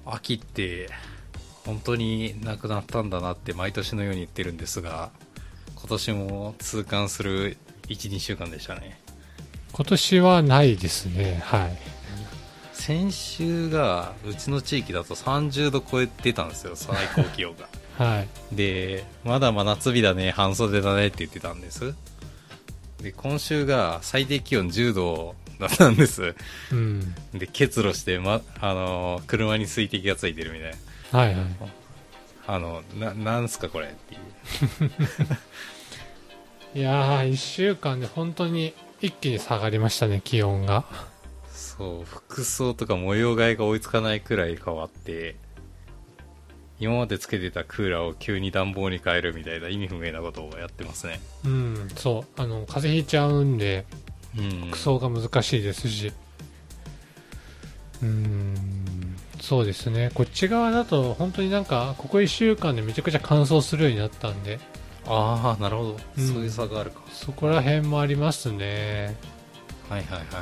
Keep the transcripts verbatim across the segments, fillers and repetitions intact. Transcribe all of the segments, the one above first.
秋って本当になくなったんだなって毎年のように言ってるんですが、今年も痛感する いち,に 週間でしたね。 今年はないですね。はい。 先週がうちの地域だとさんじゅうど超えてたんですよ、最高気温が。 はい。 で、まだ真夏日だね、半袖だねって言ってたんです。で、今週が最低気温じゅうどだったんです。 うん。 で、結露して、ま、あのー、車に水滴がついてるみたいな。 はいはい。 あの、な、なんすかこれっていう。 いやー、いっしゅうかんで本当に一気に下がりましたね、気温が。 そう、服装とか模様替えが追いつかないくらい変わって、今までつけてたクーラーを急に暖房に変えるみたいな意味不明なことをやってますね。 うん、そう。あの、風邪ひいちゃうんで、 うん、 服装が難しいですし。うーん、そうですね。こっち側だと本当になんか、ここいっしゅうかんでめちゃくちゃ乾燥するようになったんで。 ああ、なるほど、 うん、 そういう差があるか。 そこら辺もありますね。 はいはいはい。い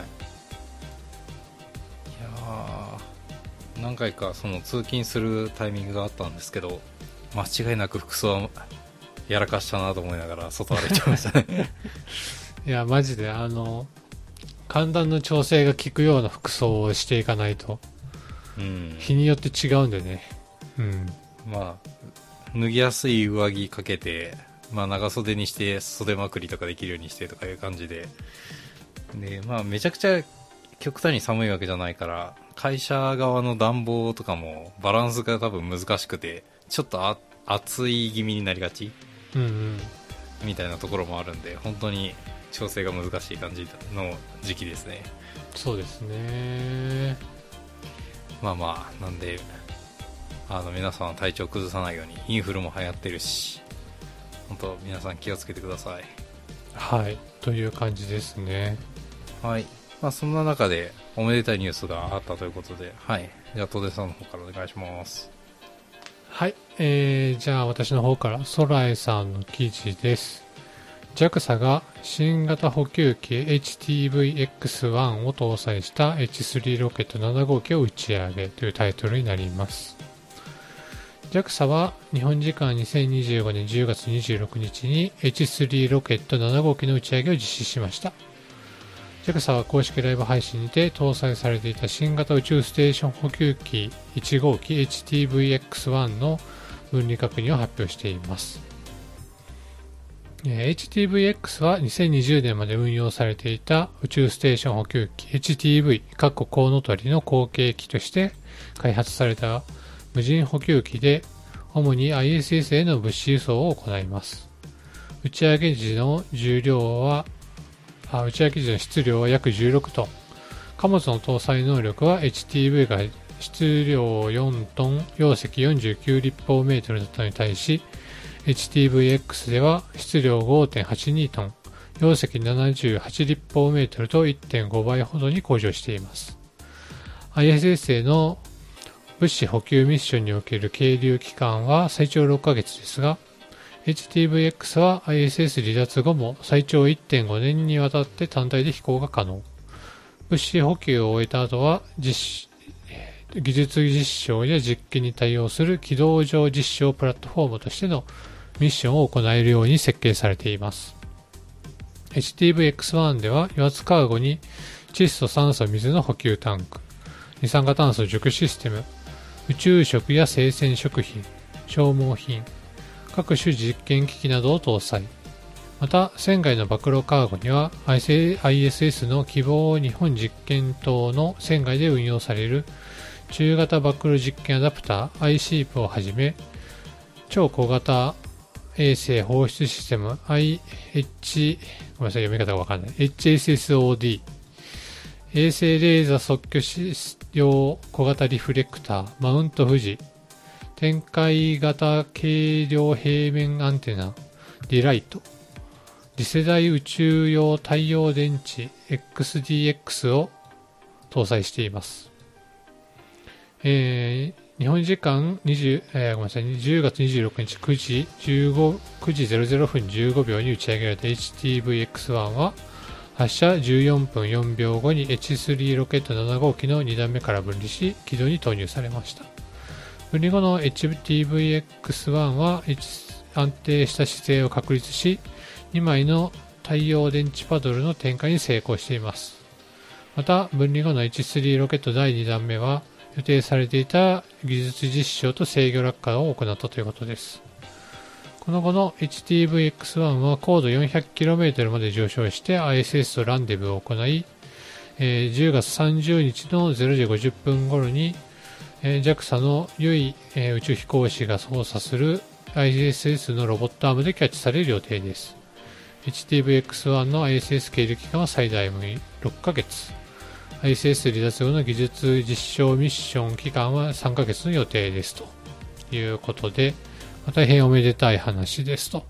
やー、何回かその通勤するタイミングがあったんですけど、間違いなく服装はやらかしたなと思いながら外歩いてましたね。 いや、マジで、あの、寒暖の調整が効くような服装をしていかないと、 うん、 日によって違うんでね。うん。 まあ、脱ぎやすい上着かけて、まあ、長袖にして袖まくりとかできるようにしてとかいう感じで、で、まあ、めちゃくちゃ極端に寒いわけじゃないから、会社側の暖房とかもバランスが多分難しくて、ちょっとあ暑い気味になりがち、 うんうん、 みたいなところもあるんで、本当に調整が難しい感じの時期ですね。 そうですね。 まあまあ、なんで、あの皆さん体調崩さないように、インフルも流行ってるし、本当皆さん気をつけてください。 はい、という感じですね。 はい。まあそんな中でおめでたいニュースがあったということで、はい。じゃあ、戸出さんの方からお願いします。 はい、えー、じゃあ私の方からソラエさんの記事です。ジャクサ が新型補給機 エイチティーブイエックスワン を搭載した エイチスリー ロケットなな号機を打ち上げというタイトルになります。ジャクサ は日本時間にせんにじゅうごねんじゅうがつにじゅうろくにちに エイチスリー ロケットなな号機の打ち上げを実施しました。ジャクサ は公式ライブ配信にて搭載されていた新型宇宙ステーション補給機いち号機 エイチティーブイエックスワン の分離確認を発表しています。エイチティーブイエックス はにせんにじゅうねんまで運用されていた宇宙ステーション補給機 エイチティーブイ コウノトリの後継機として開発された無人補給機で、主に アイエスエス への物資輸送を行います。打ち上げ時の重量は、あ打ち上げ時の質量は約じゅうろくトン。貨物の搭載能力は エイチティーブイ が質量よんトン、容積よんじゅうきゅう立方メートルだったのに対し、エイチティーブイエックス では質量 ごてんはちにトン、容積ななじゅうはち立方メートルと いってんご 倍ほどに向上しています。アイエスエス への物資補給ミッションにおける係留期間は最長ろっかげつですが、エイチティーブイエックス は アイエスエス 離脱後も最長 いってんごねんにわたって単体で飛行が可能。物資補給を終えた後は実技術実証や実験に対応する軌道上実証プラットフォームとしてのミッションを行えるように設計されています。エイチティーブイエックスワン では油圧カーゴに窒素、酸素、水の補給タンク、二酸化炭素除去システム、宇宙食や生鮮食品、消耗品、各種実験機器などを搭載。また、船外の暴露カーゴには アイエスエス の希望日本実験棟の船外で運用される中型暴露実験アダプター アイシープ をはじめ、超小型衛星放出システム アイエイチ、ごめんなさい、読み方がわかんない。エイチエスエスオーディー、衛星レーザ測距用小型リフレクター、マウント富士、展開型軽量平面アンテナ、ディライト、次世代宇宙用太陽電池 エックスディーエックス を搭載しています。えー、日本時間20、えー、ごめんなさい、じゅうがつにじゅうろくにちくじじゅうご、くじぜろぜろふんじゅうごびょうに打ち上げられた エイチティーブイエックスワン は発射じゅうよんぷんよんびょうごに エイチスリー ロケットなな号機のに段目から分離し軌道に投入されました。 分離後の エイチティーブイエックスワン は安定した姿勢を確立し、にまいの太陽電池パドルの点火に成功しています。また、分離後の エイチスリー ロケットだいにだんめは、予定されていた技術実証と制御落下を行ったということです。この後の エイチティーブイエックスワン は高度 よんひゃくキロメートル まで上昇して アイエスエス とランデブーを行い、えー、じゅうがつさんじゅうにちのれいじごじゅっぷん頃に、えー、ジャクサ のユイ、えー、宇宙飛行士が操作する アイエスエス のロボットアームでキャッチされる予定です。エイチティーブイエックスワン の アイエスエス 経由期間は最大ろっかげつ。アイエスエス 離脱後の技術実証ミッション期間はさんかげつの予定ですということで、まあ、大変おめでたい話ですと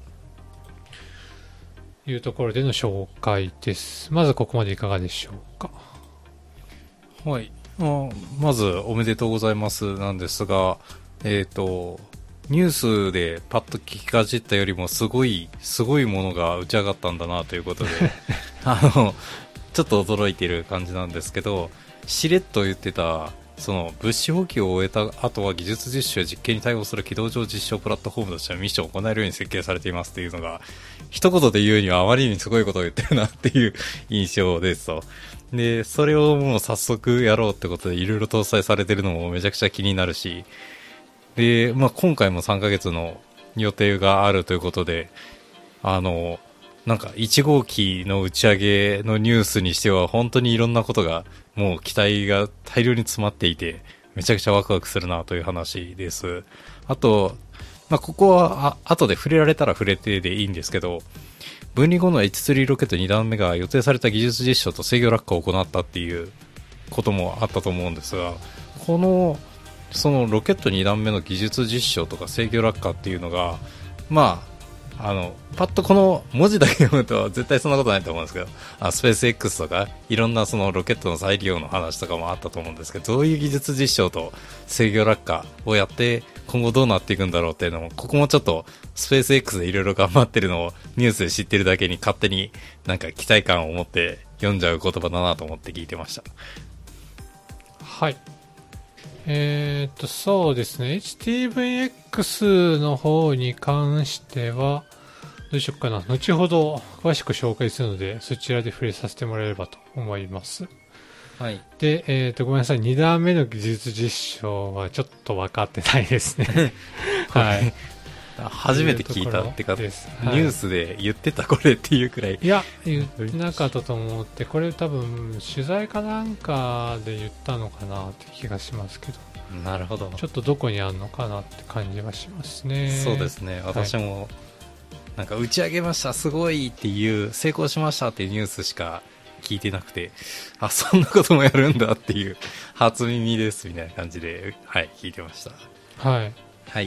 いうところでの紹介です。まずここまでいかがでしょうか。 はい。まあ、まずおめでとうございますなんですが、えっと、ニュースでパッと聞きかじったよりもすごい、すごいものが打ち上がったんだなということで、あの、ちょっと驚いている感じなんですけど、しれっと言ってた、その物資補給を終えた後は技術実習や実験に対応する軌道上実証プラットフォームとしてのミッションを行えるように設計されていますっていうのが、一言で言うにはあまりにすごいことを言ってるなっていう印象ですと。で、それをもう早速やろうってことでいろいろ搭載されてるのもめちゃくちゃ気になるし、で、まあ、今回もさんかげつの予定があるということで、あの、なんかいち号機の打ち上げのニュースにしては本当にいろんなことがもう期待が大量に詰まっていてめちゃくちゃワクワクするなという話です。あと、まあ、ここはあ後で触れられたら触れてでいいんですけど、分離後の エイチスリー ロケットにだんめが予定された技術実証と制御落下を行ったっていうこともあったと思うんですが、このそのロケットにだんめの技術実証とか制御落下っていうのが、まああのパッとこの文字だけ読むと絶対そんなことないと思うんですけど、あスペース X とかいろんなそのロケットの再利用の話とかもあったと思うんですけど、どういう技術実証と制御落下をやって今後どうなっていくんだろうっていうのも、ここもちょっとスペース X でいろいろ頑張ってるのをニュースで知ってるだけに勝手になんか期待感を持って読んじゃう言葉だなと思って聞いてました。 はい。えー、っと、そうですね。エイチティーブイエックス の方に関しては、どうしよっかな。後ほど詳しく紹介するので、そちらで触れさせてもらえればと思います。 はい。 で、えー、っと、ごめんなさい。にだんめの技術実証はちょっと分かってないですね。はい。 初めて聞いたってか、 はい、 ニュースで言ってたこれっていうくらい。 いや、言ってなかったと思って、これ多分取材かなんかで言ったのかなって気がしますけど。 なるほど。 ちょっとどこにあるのかなって感じはしますね。 そうですね。私も、はい、なんか打ち上げました、すごいっていう、成功しましたっていうニュースしか聞いてなくて、あ、そんなこともやるんだっていう初耳ですみたいな感じで、はい、聞いてました。 はい。 はい。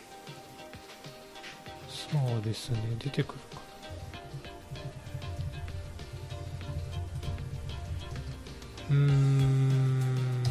そうですね、出てくるかな。うーん、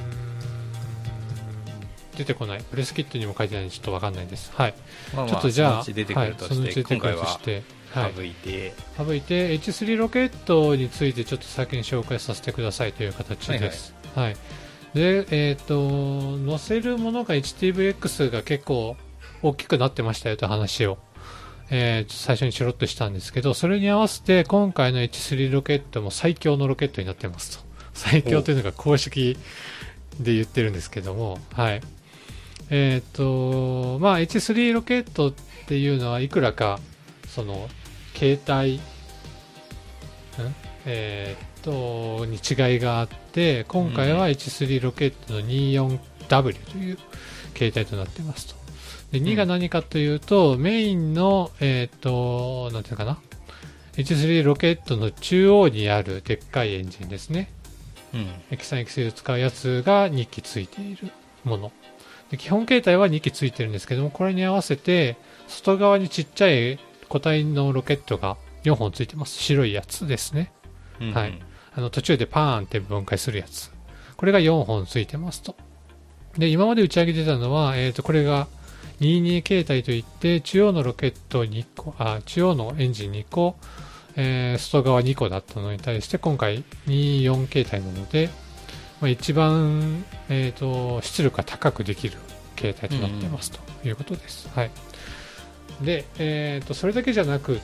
出てこない。プレスキットにも書いてないんでちょっとわかんないです。はい。 まあまあ、 ちょっとじゃあ、 そのうち出てくるとして、はい、今回は省いて、 省いて エイチスリー ロケットについてちょっと先に紹介させてくださいという形です。はい、はいはい、で、えっ、ー、と、載せるものが エイチティーブイエックス が結構大きくなってましたよという話を。えー、最初にちょろっとしたんですけど、それに合わせて今回の エイチスリー ロケットも最強のロケットになってますと。最強というのが公式で言ってるんですけども、はい。えっ、ー、と、まあ エイチスリー ロケットっていうのはいくらか、その、携帯、んえっ、ー、と、に違いがあって、今回は エイチスリー ロケットの にじゅうよんダブリュー という携帯となってますと。でにが何かというと、うん、メインの、えっ、ー、と、なんていうかな、エイチスリー ロケットの中央にあるでっかいエンジンですね。うん。エキサンエキセル使うやつがにきついているもの。で基本形態はにきついてるんですけども、これに合わせて、外側にちっちゃい固体のロケットがよんほんついてます。白いやつですね。うんうん、はい。あの、途中でパーンって分解するやつ。これがよんほんついてますと。で、今まで打ち上げてたのは、えっ、ー、と、これが、にじゅうに形態といって中央のロケットにこ、あ中央のエンジンにこ、えー、外側にこだったのに対して今回にじゅうよん形態なので、まあ、一番、えーと、出力が高くできる形態となってますということです。はい。で、えーと、それだけじゃなくって、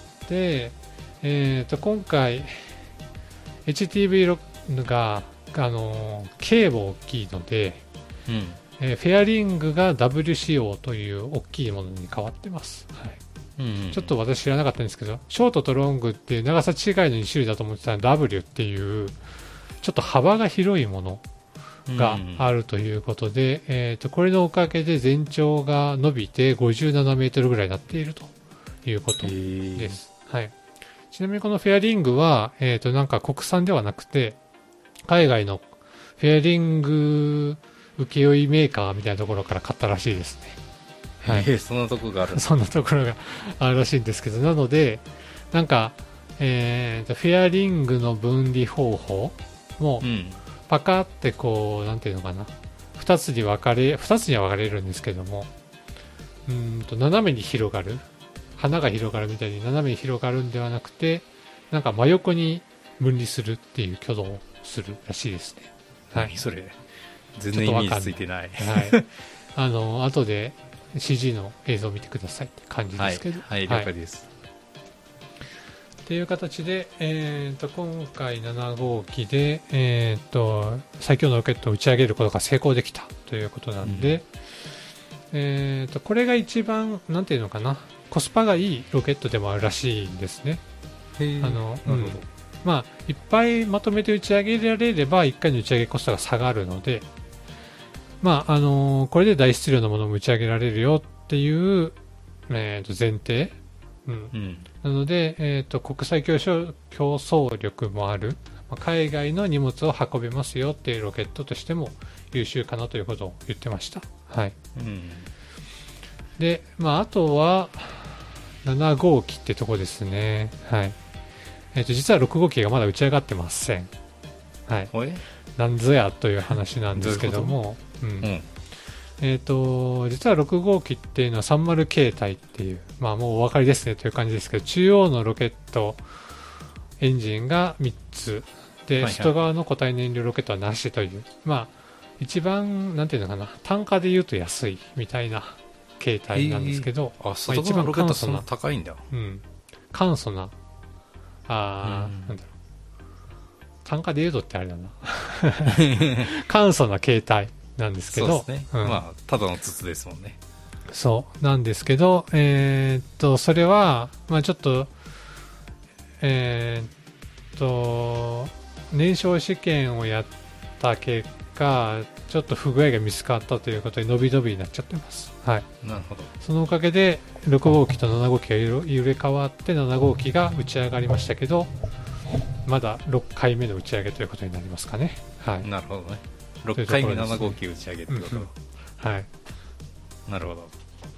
えーと、今回、エイチティーブイ ロが、あのー、径も大きいので、 うんえーフェアリングが ダブリュー 仕様という大きいものに変わってます。はい。 うんうん、 ちょっと私知らなかったんですけど、ショートとロングっていう長さ違いのに種類だと思ってたら ダブリュー っていうちょっと幅が広いものがあるということで、うん、えー、とこれのおかげで全長が伸びてごじゅうななメートルぐらいになっているということです。はい。ちなみにこのフェアリングは、えー、となんか国産ではなくて海外のフェアリング請負メーカーみたいなところから買ったらしいですね。 はい、えー、そんなところがあるそんなところがあるらしいんですけど、なのでなんか、えー、とフェアリングの分離方法も、うん、パカってこうなんていうのかな、ふたつに分かれふたつには分かれるんですけども、うんと斜めに広がる、花が広がるみたいに斜めに広がるんではなくて、なんか真横に分離するっていう挙動をするらしいですね。 はい、それ全然イメージついてない。 はい、あの後で シージー の映像を見てくださいって感じですけど、 はい、はい、了解です。 っていう形で、えー、と今回なな号機で、えー、と最強のロケットを打ち上げることが成功できたということなんで、うん、えー、とこれが一番なんていうのかな、コスパがいいロケットでもあるらしいんですね。 へー、 あの、 うん、 まあ、いっぱいまとめて打ち上げられればいっかいの打ち上げコストが下がるので、まああのー、これで大質量のものも打ち上げられるよっていう、えー、と前提、うんうん、なので、えー、と国際競争、競争力もある、まあ、海外の荷物を運べますよっていうロケットとしても優秀かなということを言ってました。はい、うん、で、まあ、あとはなな号機ってとこですね。はい。えー、と実はろく号機がまだ打ち上がってません。はい。なんぞやという話なんですけども、うう、うん、えー、と実はろく号機っていうのはさんじゅう形態っていう、まあもうお分かりですねという感じですけど、中央のロケットエンジンがみっつで、はいはい、外側の固体燃料ロケットはなしという、まあ一番なんていうのかな、単価で言うと安いみたいな形態なんですけど、 えー、あ、外側のロケットはそんな高いんだ。 うん、簡素な、あ、うん、なんだろう、単価で言うとってあれだな簡素な形態なんですけど、 そうですね、うん、まあただの筒ですもんね。 そうなんですけど、えー、っとそれはまあちょっとえー、っと燃焼試験をやった結果、ちょっと不具合が見つかったということで伸び伸びになっちゃってます。はい。 なるほど。 そのおかげでろく号機となな号機が入れ替わってなな号機が打ち上がりましたけど、まだろっかいめの打ち上げということになりますかね。はい。 なるほどね。ろっかいめなな号機打ち上げってこと、うんうん、はい。 なるほど。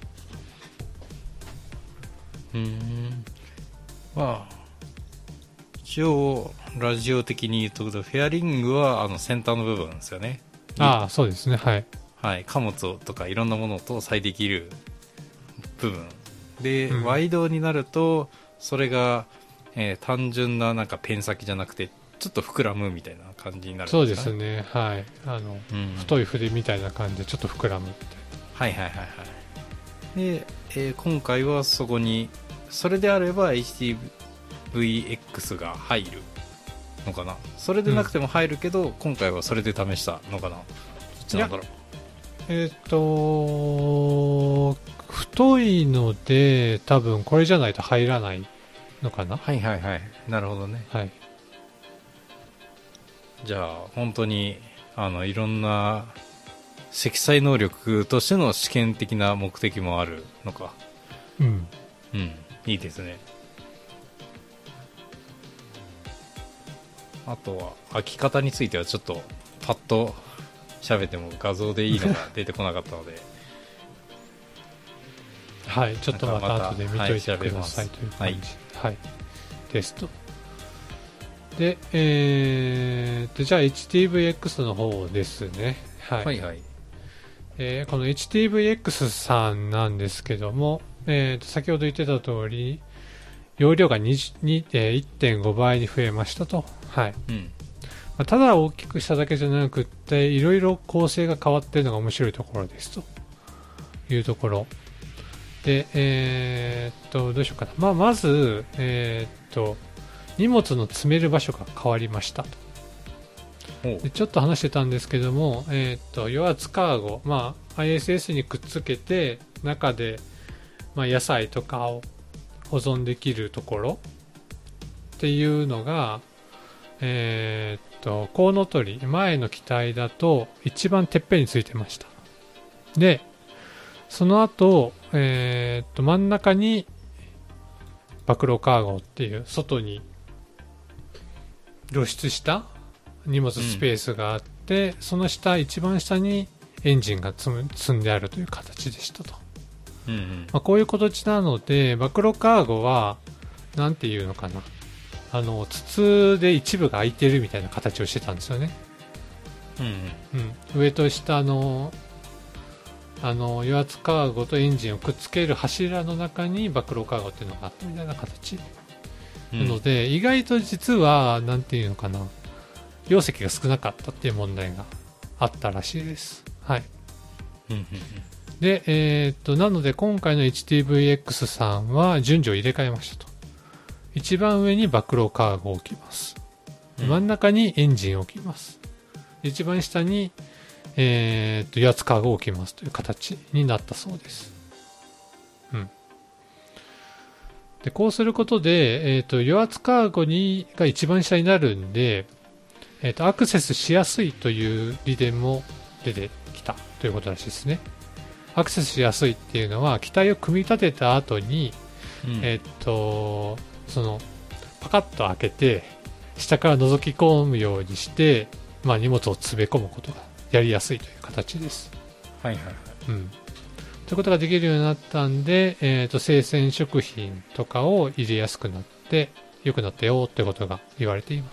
うーん。まあ一応ラジオ的に言うとフェアリングはあの先端の部分ですよね。 ああ、そうですね。はい、 はい、貨物をとかいろんなものを搭載できる部分で、うん、ワイドになるとそれが、えー、単純ななんかペン先じゃなくてちょっと膨らむみたいな感じになるんですかね。 そうですね。はい。あの、うん、太い筆みたいな感じでちょっと膨らむみたいな。 はいはいはいはい。で、えー、今回はそこにそれであれば エイチティーブイエックス が入るのかな。それでなくても入るけど、うん、今回はそれで試したのかな。どっちなんだろう。 えっ、ー、と太いので多分これじゃないと入らないのかな。 はいはいはい。なるほどね。 はい。 じゃあ本当にあのいろんな積載能力としての試験的な目的もあるのか。 うんうん、いいですね。あとは開き方についてはちょっとパッと喋っても画像でいいのが出てこなかったのではいちょっとまた後で見といてくださいという感じ、はいはい、ですと。で、えー、でじゃあ エイチティーブイエックス の方ですね。はい、 はいはい。 えー、この エイチティーブイエックス さんなんですけども、えー、と先ほど言ってた通り容量がにじゅうに、えー、いってんごばいに増えましたと。はい。 うんまあ、ただ大きくしただけじゃなくっていろいろ構成が変わっているのが面白いところですと。 いうところで、えー、っとどうしようかな、まあ、まず、えー、っと荷物の詰める場所が変わりましたと。でちょっと話してたんですけども、えー、っと油圧カーゴ、まあ、アイエスエス にくっつけて中で、まあ、野菜とかを保存できるところっていうのが、えー、っとコウノトリ前の機体だと一番てっぺんについてました。でその後、えー、っと真ん中に暴露カーゴっていう外に露出した荷物スペースがあって、うん、その下一番下にエンジンが積む積んであるという形でしたと、うんうんまあ、こういう形なので暴露カーゴはなんていうのかな、あの筒で一部が開いてるみたいな形をしてたんですよね、うんうんうん、上と下のあの油圧カーゴとエンジンをくっつける柱の中に暴露カーゴっていうのがあったみたいな形、うん、なので意外と実はなんていうのかな、容積が少なかったっていう問題があったらしいです。はい。で、えー、っとなので今回の エイチティーブイエックス さんは順序を入れ替えましたと。一番上に暴露カーゴを置きます。真ん中にエンジンを置きます。一番下に、えー、っと油圧カーゴを置きますという形になったそうです。うん。でこうすることで、えー、っと油圧カーゴにが一番下になるんで、えー、とアクセスしやすいという利点も出てきたということらしいですね。アクセスしやすいっていうのは機体を組み立てた後に、うん、えっ、ー、とそのパカッと開けて下から覗き込むようにして、まあ、荷物を詰め込むことがやりやすいという形です。はいはいはい。うん。ということができるようになったんで、えー、と生鮮食品とかを入れやすくなって良くなったよってことが言われています。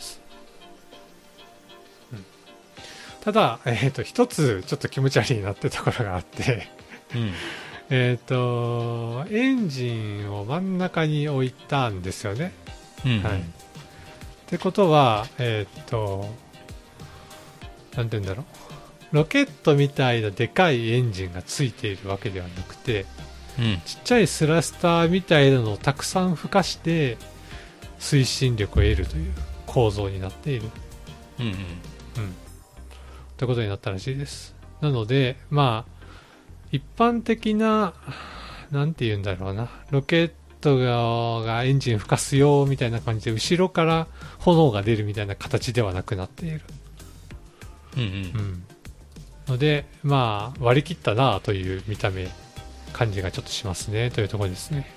ただ、えー、と一つちょっと気持ち悪いなってところがあって、うん、えっとエンジンを真ん中に置いたんですよね、うんうん、はい。ってことはえっ、ー、となんて言うんだろう、ロケットみたいなでかいエンジンがついているわけではなくて、うん、ちっちゃいスラスターみたいなのをたくさん吹かして推進力を得るという構造になっている、うんうんうんということになったらしいです。なので、まあ、一般的な、なんて言うんだろうな、ロケットが、がエンジン吹かすよみたいな感じで、後ろから炎が出るみたいな形ではなくなっている。うんうん。うん、ので、まあ、割り切ったなという見た目、感じがちょっとしますね、というところですね。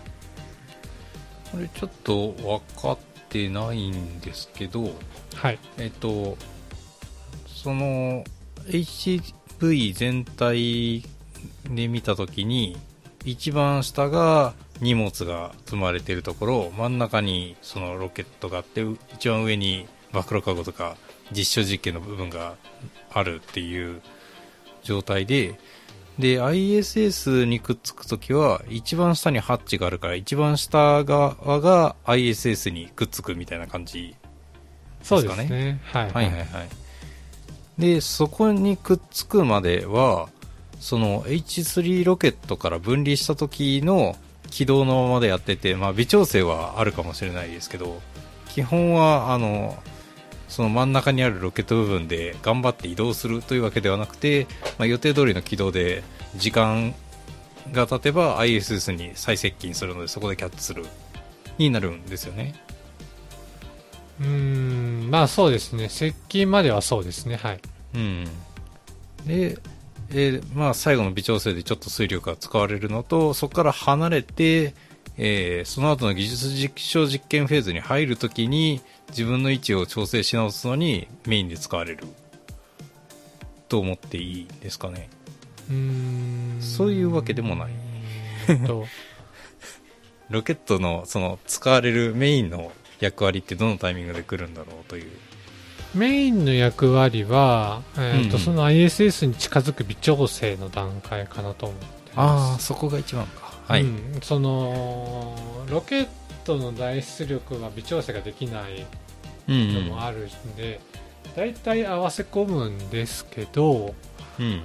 これちょっと分かってないんですけど、はい。えっと、その エイチティーブイ 全体で見たときに一番下が荷物が積まれているところ、真ん中にそのロケットがあって、一番上に暴露カゴとか実証実験の部分があるっていう状態で、で アイエスエス にくっつくときは一番下にハッチがあるから一番下側が アイエスエス にくっつくみたいな感じですかね。そうですね。はいはいはいはい。でそこにくっつくまではその エイチスリー ロケットから分離した時の軌道のままでやってて、まあ、微調整はあるかもしれないですけど、基本はあのその真ん中にあるロケット部分で頑張って移動するというわけではなくて、まあ、予定通りの軌道で時間が経てば アイエスエス に再接近するので、そこでキャッチするになるんですよね。 うーん、まあそうですね、接近まではそうですね。はい。うん、 で、えーまあ、最後の微調整でちょっと水力が使われるのと、そこから離れて、えー、その後の技術実証実験フェーズに入るときに自分の位置を調整し直すのにメインで使われると思っていいですかね。うーん、そういうわけでもないとロケットのその使われるメインの役割ってどのタイミングで来るんだろうという。 メインの役割は、えーとうん、その アイエスエス に近づく微調整の段階かなと思ってます。 ああ、そこが一番か。はい。うん、 そのロケットの大出力は微調整ができないのもあるんで、だいたい合わせ込むんですけど、うん、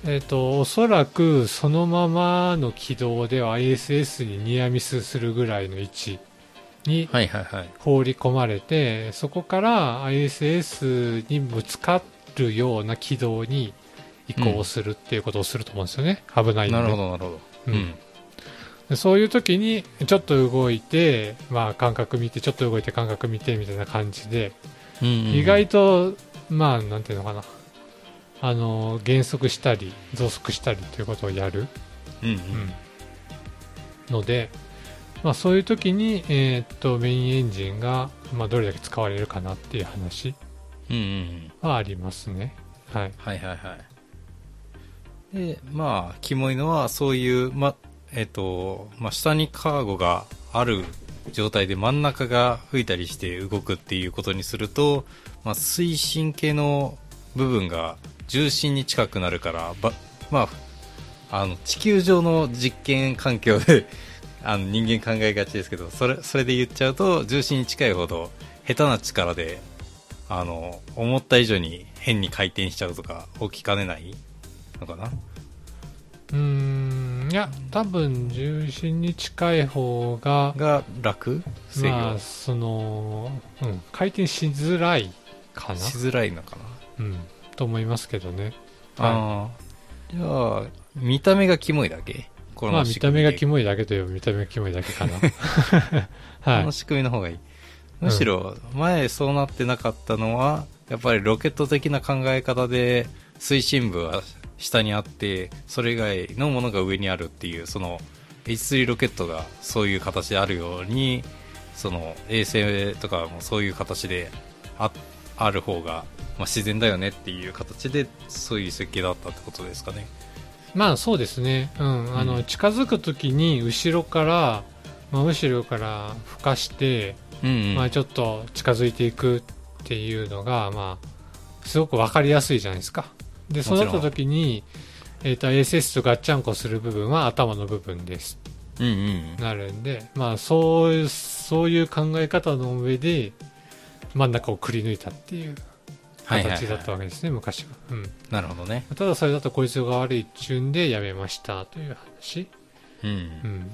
えっ、と、おそらくそのままの軌道では アイエスエス にニアミスするぐらいの位置にはいはいはい。 放り込まれて、そこから アイエスエス にぶつかるような軌道に移行するっていうことをすると思うんですよね。危ないんで。 なるほどなるほど。 ううんん。 でそういう時にちょっと動いて、まあ感覚見て、ちょっと動いて感覚見てみたいな感じで、 うんうん意外と、まあなんていうのかな。あの、減速したり、増速したりということをやる。 うんうん。 うんので、まあ、そういう時に、えーっとメインエンジンが、まあ、どれだけ使われるかなっていう話うんうんうん。 はありますね。はい。 はいはいはい。で、まあ、キモいのは、そういう、ま、えっと、まあ、下にカーゴがある状態で真ん中が吹いたりして動くっていうことにすると、まあ、推進系の部分が重心に近くなるから、ば、まあ、あの、地球上の実験環境であの、人間考えがちですけど、それ、それで言っちゃうと、重心に近いほど、下手な力で、あの、思った以上に変に回転しちゃうとか、起きかねないのかな。 うーん、いや、多分重心に近い方が、 が楽制御、 まあ、その、うん、回転しづらいかな。 しづらいのかな。 うん、と思いますけどね。 ああ。じゃあ、見た目がキモいだけこまあ、見た目がキモモいだけといえば見た目がキモいだけかな。はいこの。仕組みの方がいい。むしろ、前そうなってなかったのは、やっぱりロケット的な考え方で、推進部は下にあって、それ以外のものが上にあるっていう、その、エイチスリー ロケットがそういう形であるように、その、衛星とかもそういう形であ、ある方が、まあ、自然だよねっていう形で、そういう設計だったってことですかね。 まあそうですね、うん、あの、 うん、 近づくときに後ろから、まあ、後ろから吹かして、 うんうん、 まあ、ちょっと近づいていくっていうのが、まあ、すごく分かりやすいじゃないですか。で、そうなったときに、えーと、エーエスエス とガッチャンコする部分は頭の部分です。 うんうん、 なるんで、まあそういう、そういう考え方の上で、真ん中をくり抜いたっていう形だったわけですね、昔は。うん。 なるほどね。 ただそれだと効率が悪いっちゅうんでやめましたという話。 うん。 うん。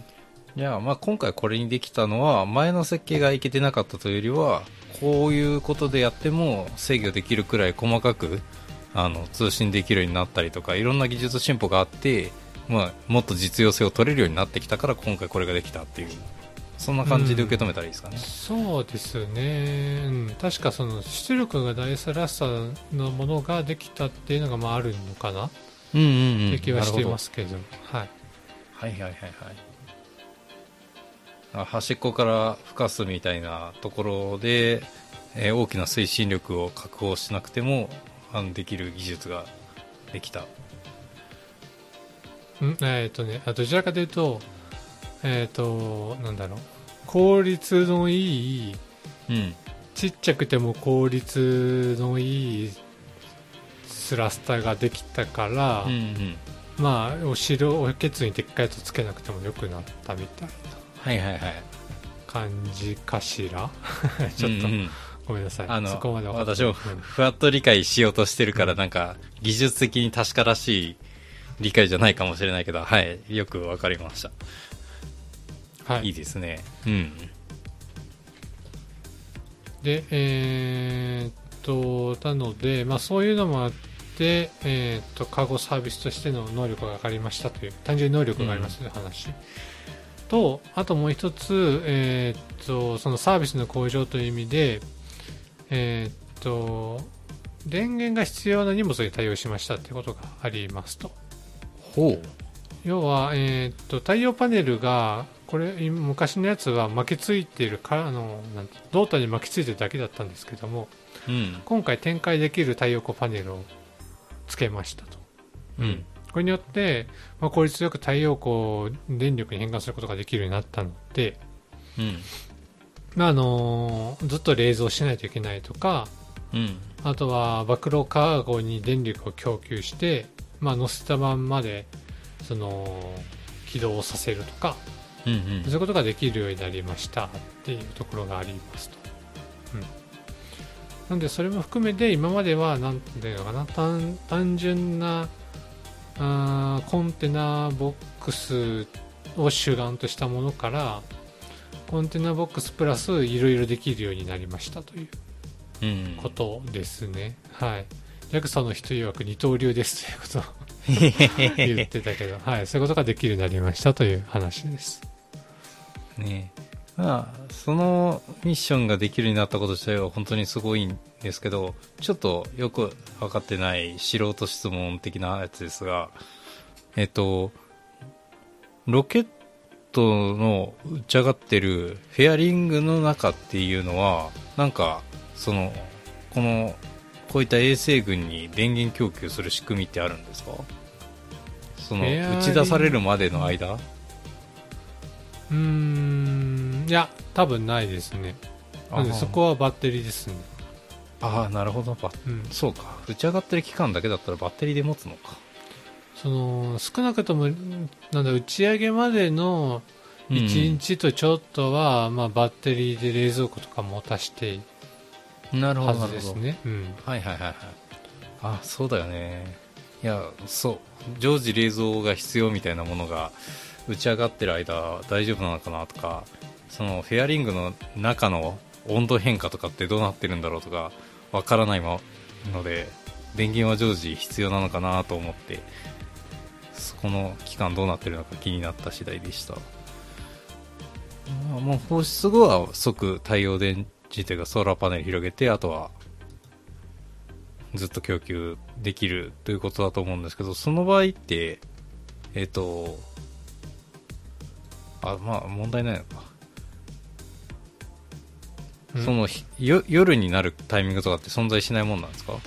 いや、まあ今回これにできたのは、前の設計がいけてなかったというよりは、こういうことでやっても制御できるくらい細かく、あの、通信できるようになったりとか、いろんな技術進歩があって、まあ、もっと実用性を取れるようになってきたから、今回これができたっていう、そんな感じで受け止めたらいいですかね。 うん、そうですね、うん、確かその出力が大差らしさのものができたっていうのがまああるのかな、 うんうんうん、 って気はしていますけど、はい、 はいはいはいはい。あ、端っこから吹かすみたいなところで、えー、大きな推進力を確保しなくてもあのできる技術ができた。 んえっ、ー、とね、どちらかというと、えっ、ー、と、なんだろう、効率のいい、 うん、 ちっちゃくても効率のいいスラスターができたから、 うんうん、 まあ、お城、おけつにでっかいやつつけなくてもよくなったみたいなはいはいはい感じかしらちょっと、うんうん、ごめんなさい。 あの、 そこまで私もふわっと理解しようとしてるから、うん、なんか、技術的に確からしい理解じゃないかもしれないけど、はい、よくわかりました。はい。いいですね。うん。 で、えー、っと、なので、まあそういうのもあって、えー、っと、カゴサービスとしての能力が上がりましたという、単純に能力が上がりましたという話。うん、と、あともう一つ、えー、っと、そのサービスの向上という意味で、えー、っと、電源が必要な荷物に対応しましたということがありますと。 ほう。 要は、えー、っと、太陽パネルが、これ、昔のやつは巻きついているか、あの、なん胴体に巻きついてるだけだったんですけども、 うん、 今回展開できる太陽光パネルをつけましたと。 うん。 これによって、まあ、効率よく太陽光を電力に変換することができるようになったので、 うん。 まあ、あの、ずっと冷蔵しないといけないとか、 うん。あとは、暴露カーゴに電力を供給して、まあ、乗せたまんまで、その、起動させるとか、 うんうん、 そういうことができるようになりましたっていうところがありますと。うん。なのでそれも含めて今まではなんていうのかな、単、単純なあーコンテナボックスを主眼としたものからコンテナボックスプラスいろいろできるようになりましたといううんことですね、はい。ヤクザの人曰く二刀流ですということを言ってたけど、はい、そういうことができるようになりましたという話です。 ねえ、まあそのミッションができるようになったこと自体は本当にすごいんですけど、ちょっとよく分かってない素人質問的なやつですが、えっとロケットの打ち上がってるフェアリングの中っていうのはなんかそのこのこういった衛星群に電源供給する仕組みってあるんですか？その打ち出されるまでの間？ うーん、いや多分ないですね。なのでそこはバッテリーですね。 ああ、なるほど。バッ、うん、そうか。打ち上がってる期間だけだったらバッテリーで持つのか。 その少なくともなんだ打ち上げまでのいちにちとちょっとは、うん、まあ、バッテリーで冷蔵庫とか持たしてなるほどはずですね。うん、 はいはいはいはい。あ、そうだよね。いや、そう常時冷蔵が必要みたいなものが打ち上がってる間大丈夫なのかなとか、そのフェアリングの中の温度変化とかってどうなってるんだろうとかわからないので、電源は常時必要なのかなと思って、そこの期間どうなってるのか気になった次第でした。もう放出後は即太陽電池というかソーラーパネル広げて、あとはずっと供給できるということだと思うんですけど、その場合ってえっとあまあ問題ないのか、うん、そのよ夜になるタイミングとかって存在しないもんなんですか？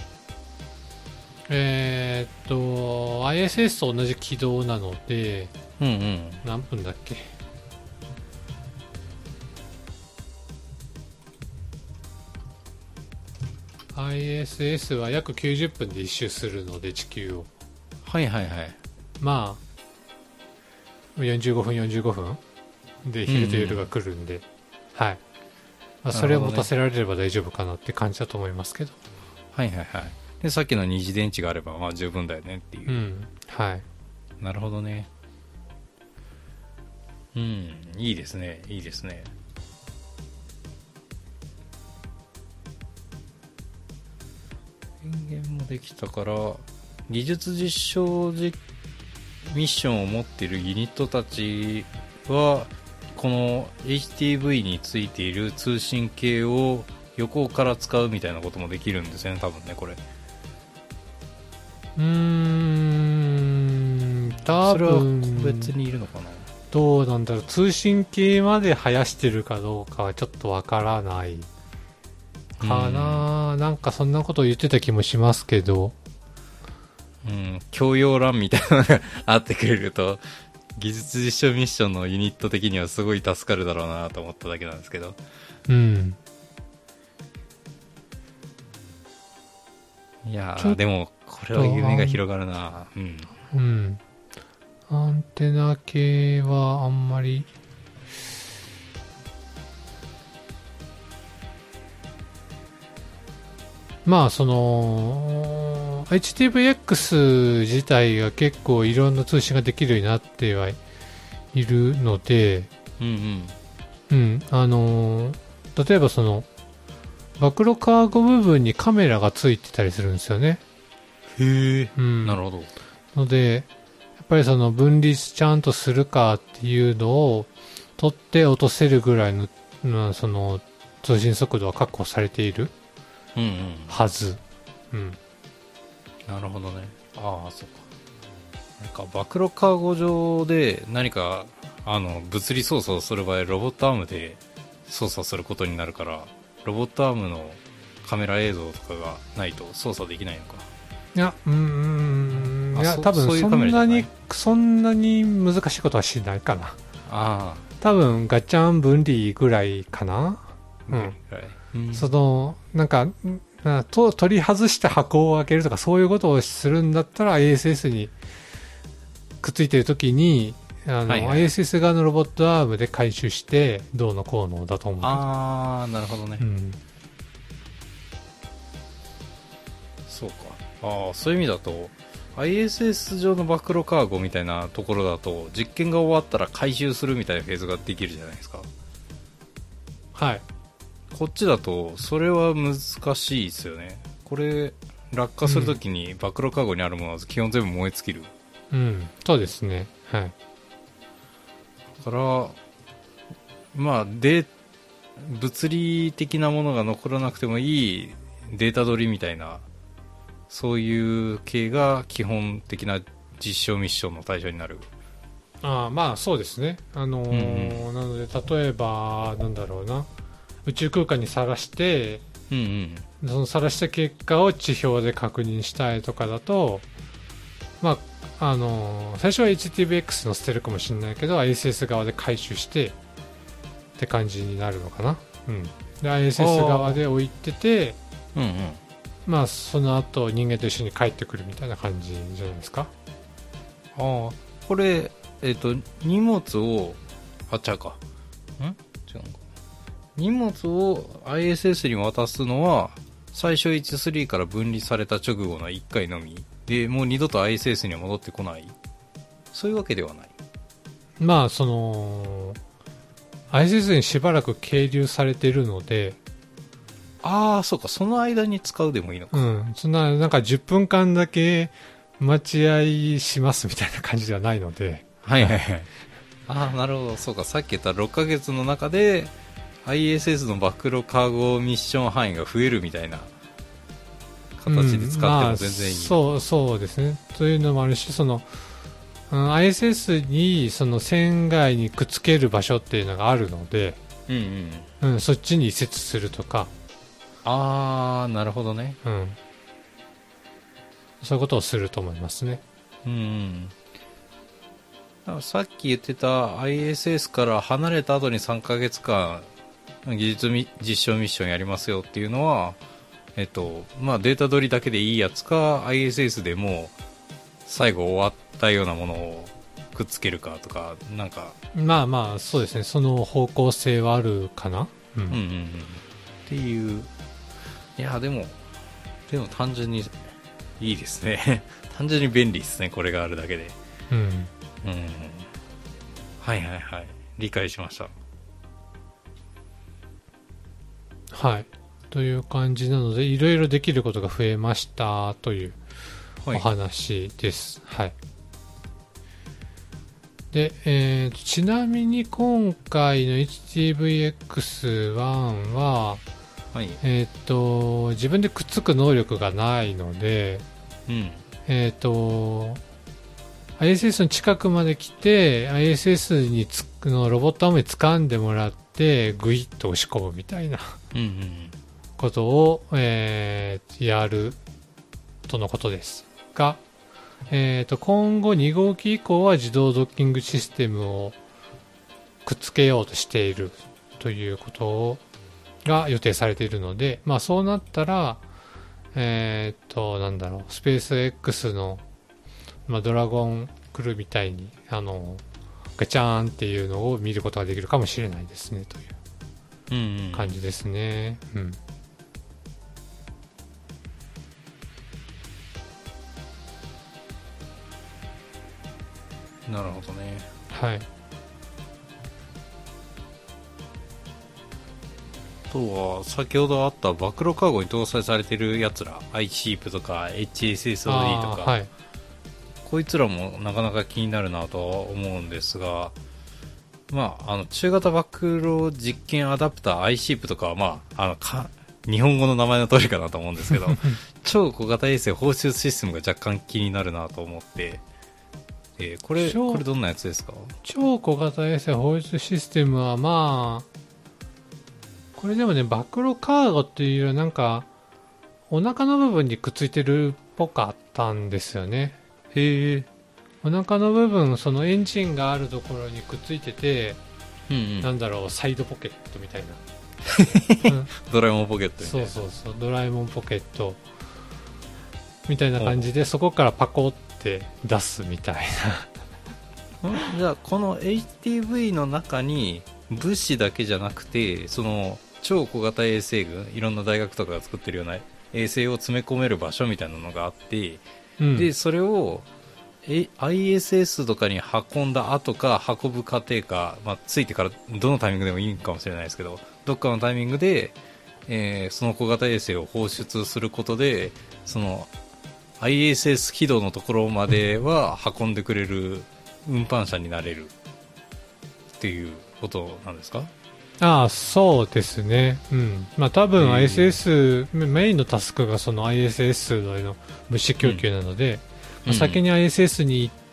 えー、っと アイエスエス と同じ軌道なので、 うんうん、 何分だっけ、アイエスエス は約きゅうじゅっぷんで一周するので地球を、 はいはいはい、 まあよんじゅうごふんよんじゅうごふんで昼と夜が来るんで、うんうん、はい、まあ、それを持たせられれば大丈夫かなって感じだと思いますけど、 はいはいはい。でさっきの二次電池があればまあ十分だよねっていう、 うん、はい、 なるほどね。うん、いいですねいいですね。電源もできたから技術実証実ミッションを持っているユニットたちはこの エイチティーブイ についている通信系を横から使うみたいなこともできるんですよね、多分ね、これ。 うーん、多分それは個別にいるのかな。 どうなんだろう、通信系まで生やしてるかどうかはちょっとわからないかな、うん、なんかそんなことを言ってた気もしますけど、 うん、教養欄みたいなのがあってくれると技術実証ミッションのユニット的にはすごい助かるだろうなと思っただけなんですけど、 うん、 いやーでもこれは夢が広がるな。うん、 うん、アンテナ系はあんまりまあその エイチティーブイエックス 自体が結構いろんな通信ができるようになってはいるので、 うんうん、 うん、あの例えばその暴露カーゴ部分にカメラがついてたりするんですよね。 へえ、 うん、 なるほど。 のでやっぱりその分離ちゃんとするかっていうのを取って落とせるぐらいの、まあ、その通信速度は確保されているはず、 うんうんうん、なるほどね。ああ、そうか。なんか暴露カーゴ上で何かあの物理操作をする場合ロボットアームで操作することになるから、ロボットアームのカメラ映像とかがないと操作できないのか。 いや、うーん、いや多分そんなにそんなに難しいことはしないかな。 ああ、 多分ガチャン分離ぐらいかな。うん。うん、そのなんかなと取り外して箱を開けるとかそういうことをするんだったら アイエスエス にくっついてるときにあの、はいはい、アイエスエス 側のロボットアームで回収してどうのこうのだと思う。 ああ、なるほどね。うん、そうか。ああ、そういう意味だとアイエスエス 上の暴露カーゴみたいなところだと実験が終わったら回収するみたいなフェーズができるじゃないですか。 はい。 こっちだとそれは難しいですよね。これ落下するときに暴露カーゴにあるものは基本全部燃え尽きる。 うん、そうですね。はい。 だからまあで物理的なものが残らなくてもいいデータ取りみたいな、そういう系が基本的な実証ミッションの対象になる。 ああ、まあそうですね。あのーうんうん、なので例えばなんだろうな、宇宙空間にさらして、うんうん、そのさらした結果を地表で確認したいとかだと、まああのー、最初は エイチティーブイエックス 載せてるかもしれないけど アイエスエス 側で回収してって感じになるのかな。うん、で アイエスエス 側で置いてて、うんうん、まあその後人間と一緒に帰ってくるみたいな感じじゃないですか。 ああ、これえっ、ー、と荷物をあっちゃうかん違うのか、荷物を アイエスエス に渡すのは最初 エイチスリー から分離された直後のいっかいのみで、もう二度と アイエスエス には戻ってこない、そういうわけではない。 まあその アイエスエス にしばらく係留されているので、 ああそうか、その間に使うでもいいのか。 うん、そんななんかじゅっぷんかんだけ待合しますみたいな感じではないので、 はいはいはい。ああなるほど、そうか、さっき言ったろっかげつの中で アイエスエス の暴露カーゴミッション範囲が増えるみたいな形で使っても全然いい、うん、まあ、 そうそうですね。というのもあるし、その、うん、アイエスエス にその船外にくっつける場所っていうのがあるので、うんうんうん、そっちに移設するとか、 ああなるほどね、 うん、そういうことをすると思いますね。 うん、うん、さっき言ってた アイエスエス から離れた後にさんかげつかん技術実証ミッションやりますよっていうのは、えっとまあ、データ取りだけでいいやつか アイエスエス でも最後終わったようなものをくっつけるかとか、なんかまあまあそうですね、その方向性はあるかな、うん、うんうんうんっていう。いやでもでも単純にいいですね単純に便利ですね、これがあるだけで。うん、うん、はいはいはい、理解しました。 はい、という感じなのでいろいろできることが増えましたというお話です。はい、はい、で、えー、ちなみに今回の エイチティーブイエックスワン は、はい、えー、と自分でくっつく能力がないので、うん、えー、と アイエスエス の近くまで来て アイエスエス につくのロボットアームに掴んでもらってグイッと押し込むみたいなことを、えー、やるとのことですが、えー、と今後に号機以降は自動ドッキングシステムをくっつけようとしているということをが予定されているので、まあそうなったら、えっと、なんだろう、スペース X の、まあ、ドラゴンクルーみたいに、あの、ガチャーンっていうのを見ることができるかもしれないですね、という感じですね。うん、うんうん、なるほどね。 はい。 あとは先ほどあった暴露カーゴに搭載されているやつら アイシープ とか エイチエスエスオーディー とか、はい、こいつらもなかなか気になるなとは思うんですが、まあ、あの中型暴露実験アダプター アイシープ とかは、まあ、あのか日本語の名前の通りかなと思うんですけど超小型衛星放出システムが若干気になるなと思って、えー、これこれどんなやつですか？ 超小型衛星放出システムはまあこれでもね、暴露カーゴっていうよりなんかお腹の部分にくっついてるっぽかったんですよね。 へえ。 お腹の部分、そのエンジンがあるところにくっついてて、うんうん、なんだろう、サイドポケットみたいな、うん、 ドラえもんポケットみたいな。 そうそうそう、ドラえもんポケットみたいな感じで、そこからパコって出すみたいなじゃあこの エイチティーブイ の中に物資だけじゃなくて、その超小型衛星群、いろんな大学とかが作ってるような衛星を詰め込める場所みたいなのがあって、 うん、 でそれをえ アイエスエス とかに運んだ後か運ぶ過程か、まあ、ついてからどのタイミングでもいいかもしれないですけど、どっかのタイミングで、えーその小型衛星を放出することでその アイエスエス 軌道のところまでは運んでくれる運搬車になれるっていうことなんですか？ ああ、そうですね。うん。まあ多分 アイエスエス、メインのタスクがその アイエスエス の物資供給なので、うんまあ、先に アイエスエス に行って、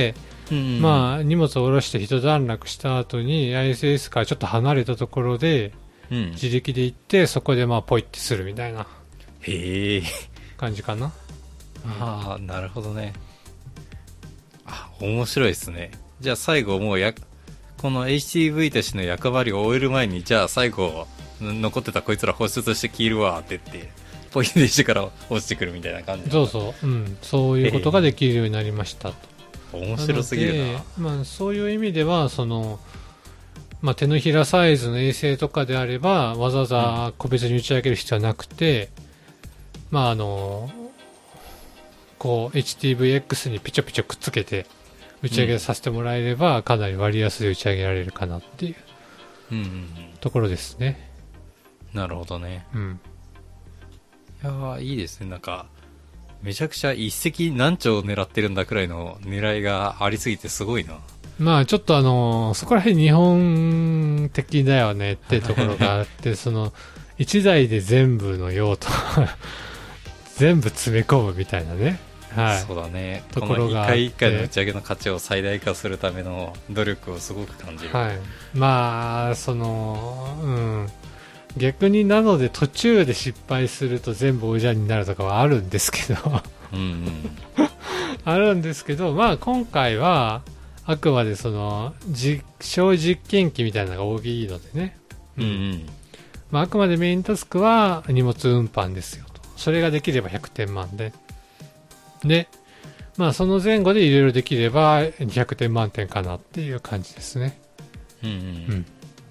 うん、まあ荷物を下ろして一段落した後に アイエスエス からちょっと離れたところで、自力で行ってそこでまあポイってするみたいなへえ感じかな。 ああ、なるほどね。あ、面白いですね。じゃあ最後もうやこの エイチティーブイ としての役割を終える前に、じゃあ最後残ってたこいつら放出して消えるわって言ってポイントしてから落ちてくるみたいな感じ。 そうそう、うん、そういうことができるようになりましたと。 面白すぎるな。 まあ、そういう意味ではその、まあ、手のひらサイズの衛星とかであればわざわざ個別に打ち上げる必要はなくて、うん、まああのこう エイチティーブイエックス にピチョピチョくっつけて打ち上げさせてもらえれば、うん、かなり割安で打ち上げられるかなっていうところですね。 なるほどね。 うん。 いやーいいですね。なんかめちゃくちゃ一石何鳥を狙ってるんだくらいの狙いがありすぎてすごいな。 まあちょっとあのー、そこら辺日本的だよねってところがあってそのいちだいで全部の用途全部詰め込むみたいなね。はい、 そうだね。 ところがこの一回一回の打ち上げの価値を最大化するための努力をすごく感じる。 はい。まあそのうん逆になので途中で失敗すると全部おじゃんになるとかはあるんですけどうん、うん、 あるんですけど、まあ今回はあくまでその実証実験機みたいなのが大きいのでね、 うんうん、 まあ、あくまでメインタスクは荷物運搬ですよと。それができればひゃくてん満でで、まあその前後でいろいろできればにひゃくてん満点かなっていう感じですね。 うんうん、 うん、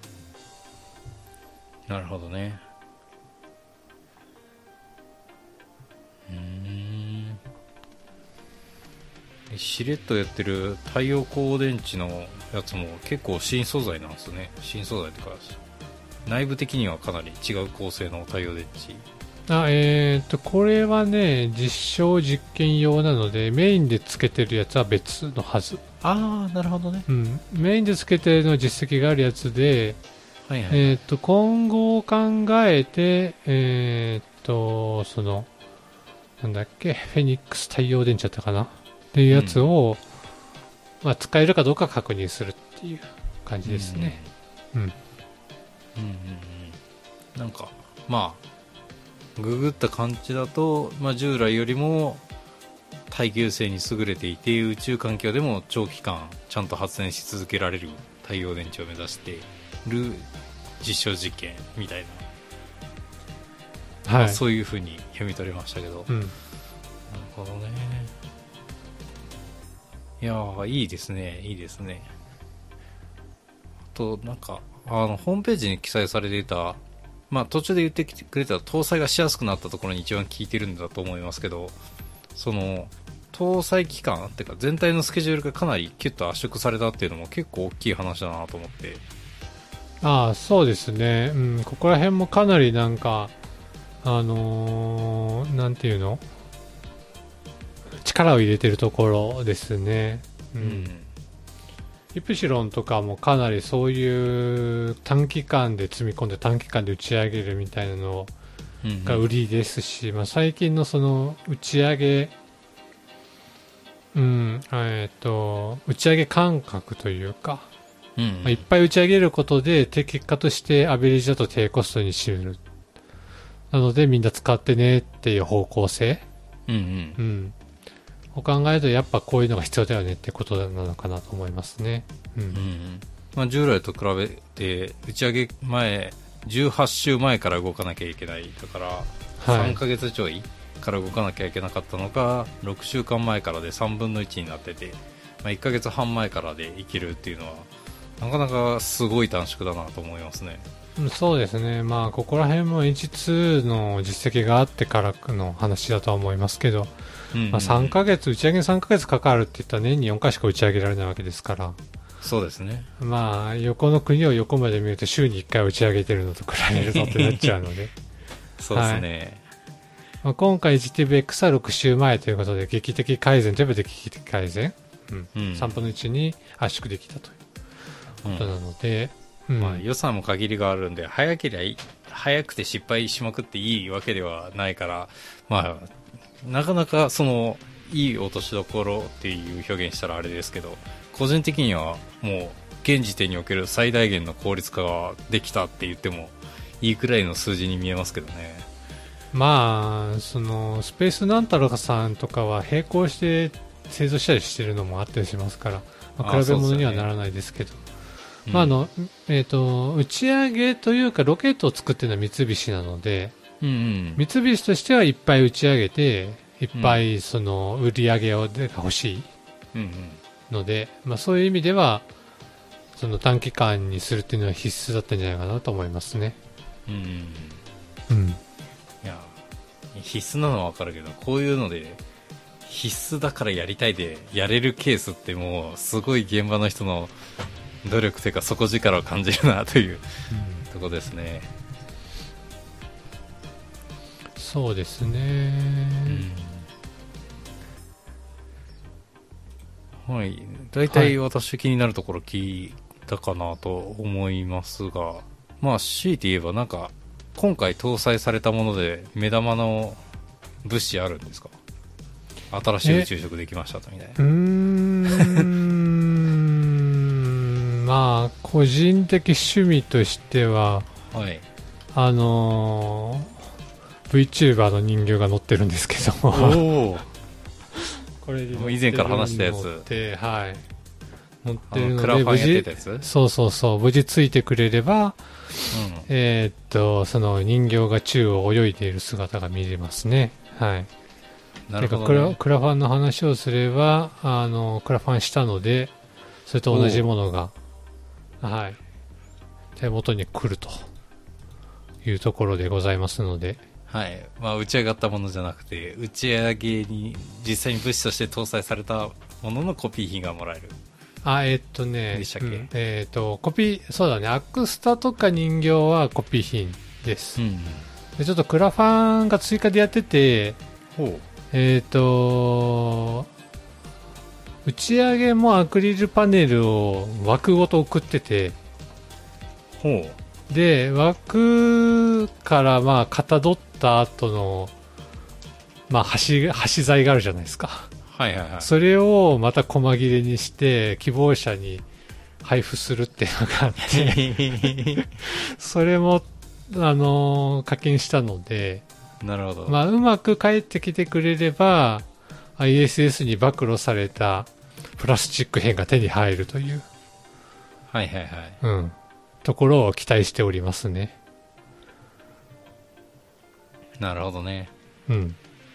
なるほどね。うーん。しれっとやってる太陽光電池のやつも結構新素材なんですね。新素材とか内部的にはかなり違う構成の太陽電池。 あえー、とこれはね実証実験用なのでメインでつけてるやつは別のはず。 ああ、なるほどね。 うん、メインでつけてるのは実績があるやつで、 はいはい、 えー、と今後を考えてえー、とそのなんだっけフェニックス太陽電池だったかなっていうやつを、うんまあ、使えるかどうか確認するっていう感じですね。うん、うんうんうん、なんかまあググった感じだと、まあ、従来よりも耐久性に優れていて宇宙環境でも長期間ちゃんと発電し続けられる太陽電池を目指している実証実験みたいな、はいまあ、そういう風に読み取れましたけど、 うん、 なるほどね。いやーいいですねいいですね。あとなんかあのホームページに記載されていたまあ、途中で言ってきてくれた搭載がしやすくなったところに一番効いてるんだと思いますけど、その搭載期間っていうか全体のスケジュールがかなりキュッと圧縮されたっていうのも結構大きい話だなと思って。 ああそうですね、うん、ここら辺もかなりなんかあのー、なんていうの力を入れてるところですね。うん、うんイプシロンとかもかなりそういう短期間で積み込んで短期間で打ち上げるみたいなのが売りですし、うんうんまあ、最近のその打ち上げ、うんえー、と打ち上げ感覚というか、うんうんまあ、いっぱい打ち上げることで結果としてアベレージだと低コストにしるなのでみんな使ってねっていう方向性、 うんうんうんを考えるとやっぱこういうのが必要だよねってことなのかなと思いますね。うんうんまあ、従来と比べて打ち上げ前じゅうはち週前から動かなきゃいけないだから、はい、さんかげつちょいから動かなきゃいけなかったのがろくしゅうかんまえからでさんぶんのいちになってて、まあ、いっかげつはん前からでいけるっていうのはなかなかすごい短縮だなと思いますね。 そうですね、まあここら辺も エイチツー の実績があってからの話だとは思いますけど、 うんうんうん、 まあ、さんかげつ、打ち上げにさんかげつかかるって言ったら年によんかいしか打ち上げられないわけですから、 そうですね。 まあ、横の国を横まで見ると週にいっかい打ち上げてるのと比べるとってなっちゃうので。 そうですね。 まあ、今回 エイチティーブイエックス はろく週前ということで、劇的改善、全部で劇的改善、うんうん、さんぶんのいちに圧縮できたということなので、うんうん、 まあ、予算も限りがあるんで、早ければいい、早くて失敗しまくっていいわけではないから、まあ、なかなかそのいい落としどころっていう表現したらあれですけど、個人的にはもう現時点における最大限の効率化ができたって言ってもいいくらいの数字に見えますけどね。 まあ、そのスペースなんたらかさんとかは並行して製造したりしてるのもあったりしますから、まあ、比べ物にはならないですけど、まああのえー、と打ち上げというかロケットを作ってるのは三菱なので、 うんうん、 三菱としてはいっぱい打ち上げていっぱいその売り上げをで欲しいので、まあ、そういう意味ではその短期間にするっていうのは必須だったんじゃないかなと思いますね。 うん、うん、いや必須なのは分かるけど、こういうので必須だからやりたいでやれるケースってもうすごい現場の人の努力というか底力を感じるなという、うん、とこですね。 そうですね、 うん、はい。大体私気になるところ聞いたかなと思いますが、はい、まあ強いて言えばなんか今回搭載されたもので目玉の物資あるんですか？新しい宇宙食できましたとみたいな。 うーんまあ個人的趣味としては、はい、あのー、VTuber の人形が乗ってるんですけどもおこれで以前から話したやつ、 はい、乗ってるのでクラファンやってたやつ、 そうそうそう無事ついてくれれば、うん、えー、っとその人形が宙を泳いでいる姿が見れますね。はい。なるほどね。クラ、クラファンの話をすればあのクラファンしたのでそれと同じものが、はい、手元に来るというところでございますので、 はい。まあ、打ち上がったものじゃなくて打ち上げに実際に物資として搭載されたもののコピー品がもらえる。 あえー、っとねでしたっけ、うん、 えー、っとコピーそうだねアクスタとか人形はコピー品です、うん、でちょっとクラファンが追加でやってて、ほうえっ、ー、と打ち上げもアクリルパネルを枠ごと送ってて、ほうで枠からまあかたどった後のまあ端端材があるじゃないですか。 はいはいはい。 それをまた細切れにして希望者に配布するっていうのがあってそれもあの課金したので。 なるほど。 まあ、うまく帰ってきてくれれば アイエスエス に暴露されたプラスチック片が手に入るという、 はいはいはい、 うん、ところを期待しておりますね。 なるほどね。 うん。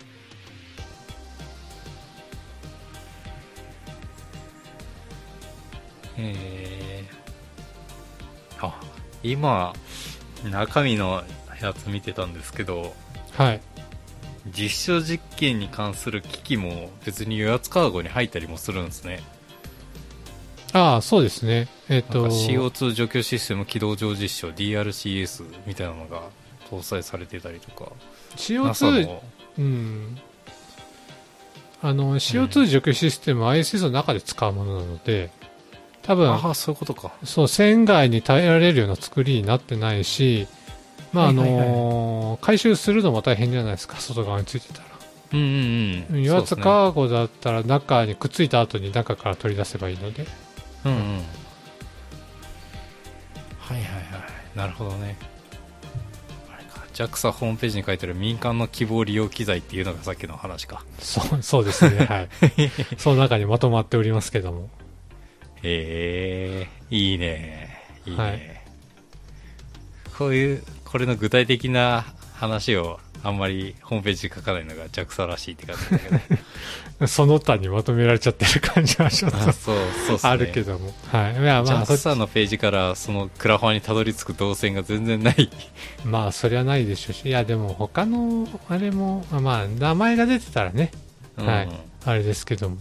えー、あ、今中身のやつ見てたんですけど、 はい、 実証実験に関する機器も別に予約カーゴに入ったりもするんですね。 ああそうですね、えー、とシーオーツー 除去システム起動上実証 ディーアールシーエス みたいなのが搭載されてたりとかシーオーツー、うん、あの シーオーツー 除去システムは アイエスエス の中で使うものなので多分ああそういうことか。 そう船外に耐えられるような作りになってないし、まああのーはいはいはい、回収するのも大変じゃないですか、外側についてたら。 うんうんうん。 油圧カーゴだったら中にくっついた後に中から取り出せばいいので。 うんうん。はいはいはい。なるほどね。あれか。ジャクサ ホームページに書いてある民間の希望利用機材っていうのがさっきの話か。 そうそうですね。はい。その中にまとまっておりますけども。 へえー、いいね。いいね。 はい、 こういうこれの具体的な話をあんまりホームページに書かないのが ジャクサ らしいって感じだけどその他にまとめられちゃってる感じはちょっとあそうそう、ね、 あるけども、はい、いや、まあ、 ジャクサ のページからそのクラファンにたどり着く動線が全然ないまあそりゃないでしょうし、いやでも他のあれもまあ名前が出てたらね、うはい、あれですけども。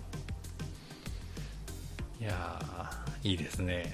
いやー、いいですね。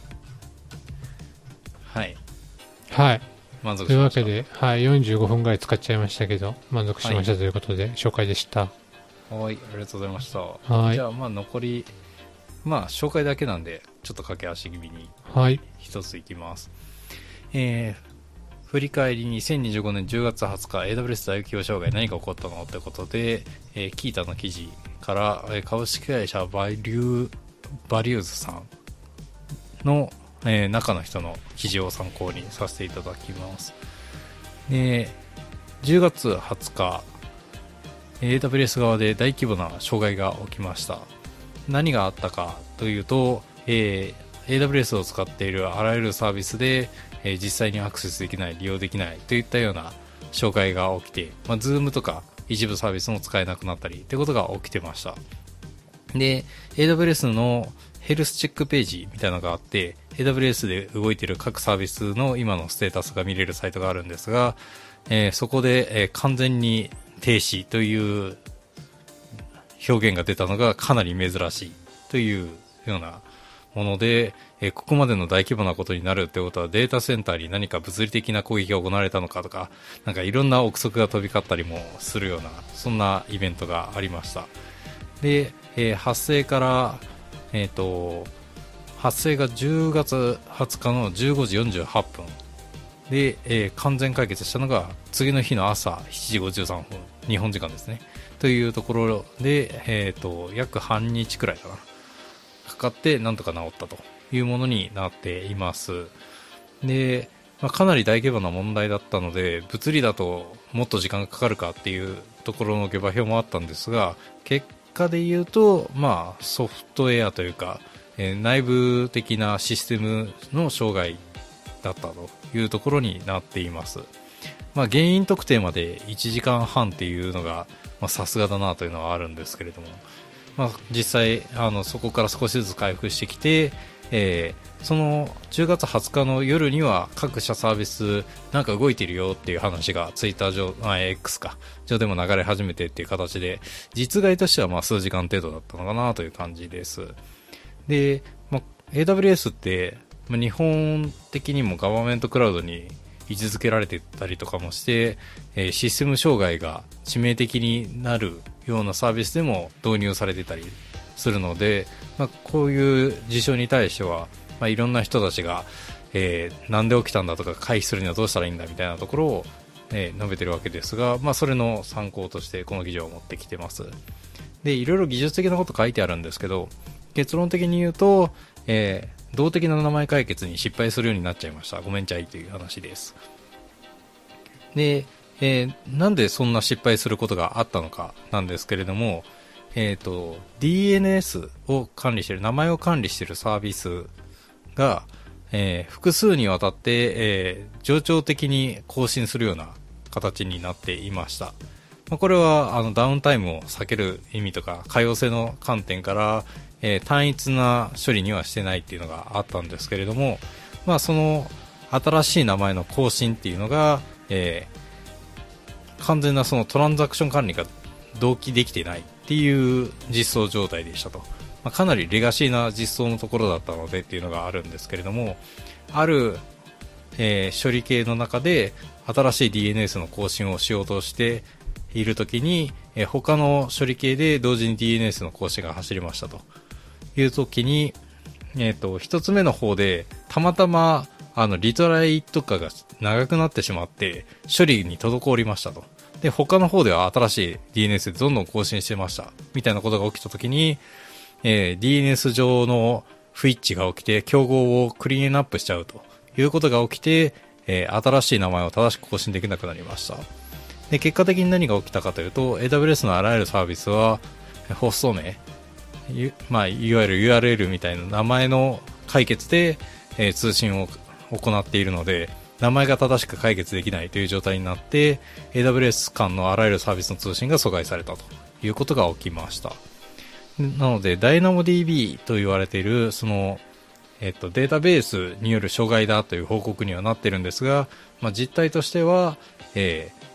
はい。 はい。 満足というわしました。 けで、はい、よんじゅうごふんぐらい使っちゃいましたけど、満足しましたということで、紹介でした。 はい、ありがとうございました。 はい。 じゃあ、まあ、残り、まあ、紹介だけなんで、ちょっと駆け足気味に、 はい。 一ついきます。えー、振り返りにせんにじゅうごねんじゅうがつはつか エーダブリューエス 大規模障害何が起こったのってことで、えー、キータの記事から、えー、株式会社バリュー、バリューズさんの、えー、中の人の記事を参考にさせていただきます。で、じゅうがつはつか、エーダブリューエス 側で大規模な障害が起きました。何があったかというと、えー、エーダブリューエス を使っているあらゆるサービスで、えー、実際にアクセスできない、利用できないといったような障害が起きて、まあ、Zoom とか一部サービスも使えなくなったりということが起きてました。で、エーダブリューエス のヘルスチェックページみたいなのがあって、エーダブリューエス で動いている各サービスの今のステータスが見れるサイトがあるんですが、えー、そこで、えー、完全に停止という表現が出たのがかなり珍しいというようなもので、えー、ここまでの大規模なことになるってことはデータセンターに何か物理的な攻撃が行われたのかとか、なんかいろんな憶測が飛び交ったりもするような、そんなイベントがありました。で、えー、発生から、えっと、発生がじゅうがつはつかのじゅうごじよんじゅうはっぷんで、えー、完全解決したのが次の日の朝しちじごじゅうさんぷん、日本時間ですね、というところで、えー、と約半日くらいかなかかってなんとか治ったというものになっています。で、まあ、かなり大規模な問題だったので物理だともっと時間がかかるかっていうところの下馬評もあったんですが、結果で言うと、まあ、ソフトウェアというか、えー、内部的なシステムの障害だったというところになっています。まあ、原因特定までいちじかんはんっていうのがさすがだなというのはあるんですけれども、まあ、実際あのそこから少しずつ回復してきて、えー、そのじゅうがつはつかの夜には各社サービスなんか動いているよっていう話がツイッター上、あ X か上でも流れ始めてっていう形で、実害としてはまあ数時間程度だったのかなという感じです。で、まあ、エーダブリューエス って日本的にもガバメントクラウドに位置づけられてたりとかもして、えー、システム障害が致命的になるようなサービスでも導入されてたりするので、まあ、こういう事象に対しては、まあ、いろんな人たちが、えー、なんで起きたんだとか回避するにはどうしたらいいんだみたいなところを、えー、述べてるわけですが、まあ、それの参考としてこの記事を持ってきてます。で、いろいろ技術的なこと書いてあるんですけど、結論的に言うと、えー動的な名前解決に失敗するようになっちゃいました。ごめんちゃいという話です。で、えー、なんでそんな失敗することがあったのかなんですけれども、えーと、ディーエヌエス を管理している、名前を管理しているサービスが、えー、複数にわたって、えー、冗長的に更新するような形になっていました。まあ、これはあのダウンタイムを避ける意味とか可用性の観点からえー、単一な処理にはしてないっていうのがあったんですけれども、まあ、その新しい名前の更新っていうのが、えー、完全なそのトランザクション管理が同期できてないっていう実装状態でしたと、まあ、かなりレガシーな実装のところだったのでっていうのがあるんですけれども、ある、えー、処理系の中で新しい ディーエヌエス の更新をしようとしているときに、えー、他の処理系で同時に ディーエヌエス の更新が走りましたというときに、えっと、一つ目の方で、たまたま、あの、リトライとかが長くなってしまって、処理に滞りましたと。で、他の方では新しい ディーエヌエス でどんどん更新してました。みたいなことが起きたときに、えー、ディーエヌエス 上の不一致が起きて、競合をクリーンアップしちゃうということが起きて、えー、新しい名前を正しく更新できなくなりました。で、結果的に何が起きたかというと、エーダブリューエス のあらゆるサービスは、ホスト名、まあ、いわゆる ユーアールエル みたいな名前の解決で、えー、通信を行っているので、名前が正しく解決できないという状態になって エーダブリューエス 間のあらゆるサービスの通信が阻害されたということが起きました。なので DynamoDB と言われているその、えっと、データベースによる障害だという報告にはなっているんですが、まあ、実態としては、え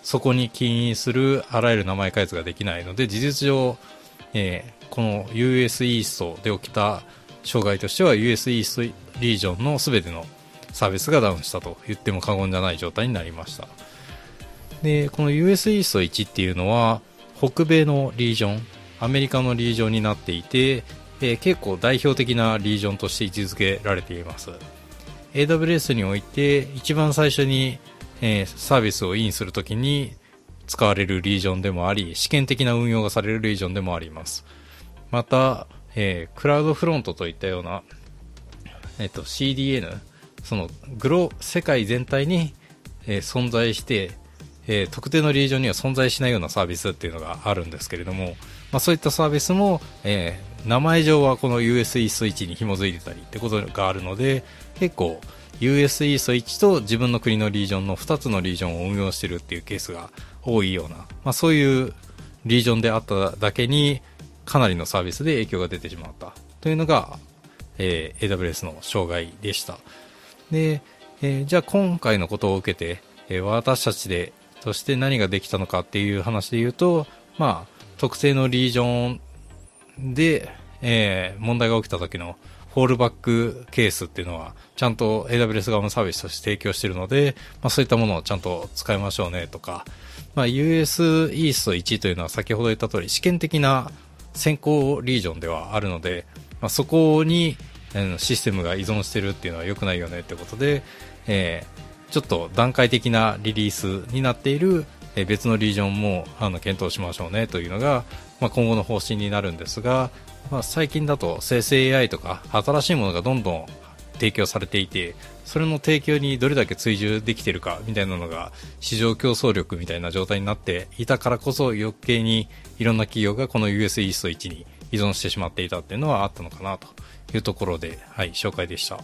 そこに起因するあらゆる名前開発ができないので、事実上、えー、この ユーエス イーストで起きた障害としては ユーエス イーストリージョンの全てのサービスがダウンしたと言っても過言じゃない状態になりました。で、この ユーエス イーストワンっていうのは北米のリージョン、アメリカのリージョンになっていて、えー、結構代表的なリージョンとして位置づけられています。 エーダブリューエス において一番最初に、えー、サービスをインするときに使われるリージョンでもあり、試験的な運用がされるリージョンでもあります。また、えー、クラウドフロントといったような、えー、と シーディーエヌ、 そのグロ世界全体に、えー、存在して、えー、特定のリージョンには存在しないようなサービスっていうのがあるんですけれども、まあ、そういったサービスも、えー、名前上はこの ユーエス イーストワンに紐づいてたりってことがあるので、結構 ユーエス イーストワンと自分の国のリージョンのふたつのリージョンを運用しているっていうケースが多いような、まあ、そういうリージョンであっただけにかなりのサービスで影響が出てしまったというのが、えー、エーダブリューエス の障害でした。で、えー、じゃあ今回のことを受けて、えー、私たちでとして何ができたのかっていう話で言うと、まあ、特定のリージョンで、えー、問題が起きた時のフォールバックケースっていうのはちゃんと エーダブリューエス 側のサービスとして提供しているので、まあ、そういったものをちゃんと使いましょうねとか、まあ、ユーエス イーストワンというのは先ほど言った通り試験的な先行リージョンではあるので、まあ、そこに、えー、システムが依存しているっていうのは良くないよねってことで、えーちょっと段階的なリリースになっている別のリージョンもあの検討しましょうねというのが、まあ、今後の方針になるんですが、まあ、最近だと生成 エーアイ とか新しいものがどんどん提供されていて、それの提供にどれだけ追従できているかみたいなのが市場競争力みたいな状態になっていたからこそ、余計にいろんな企業がこの ユーエス イーストワンに依存してしまっていたっていうのはあったのかなというところで、はい、紹介でした。 う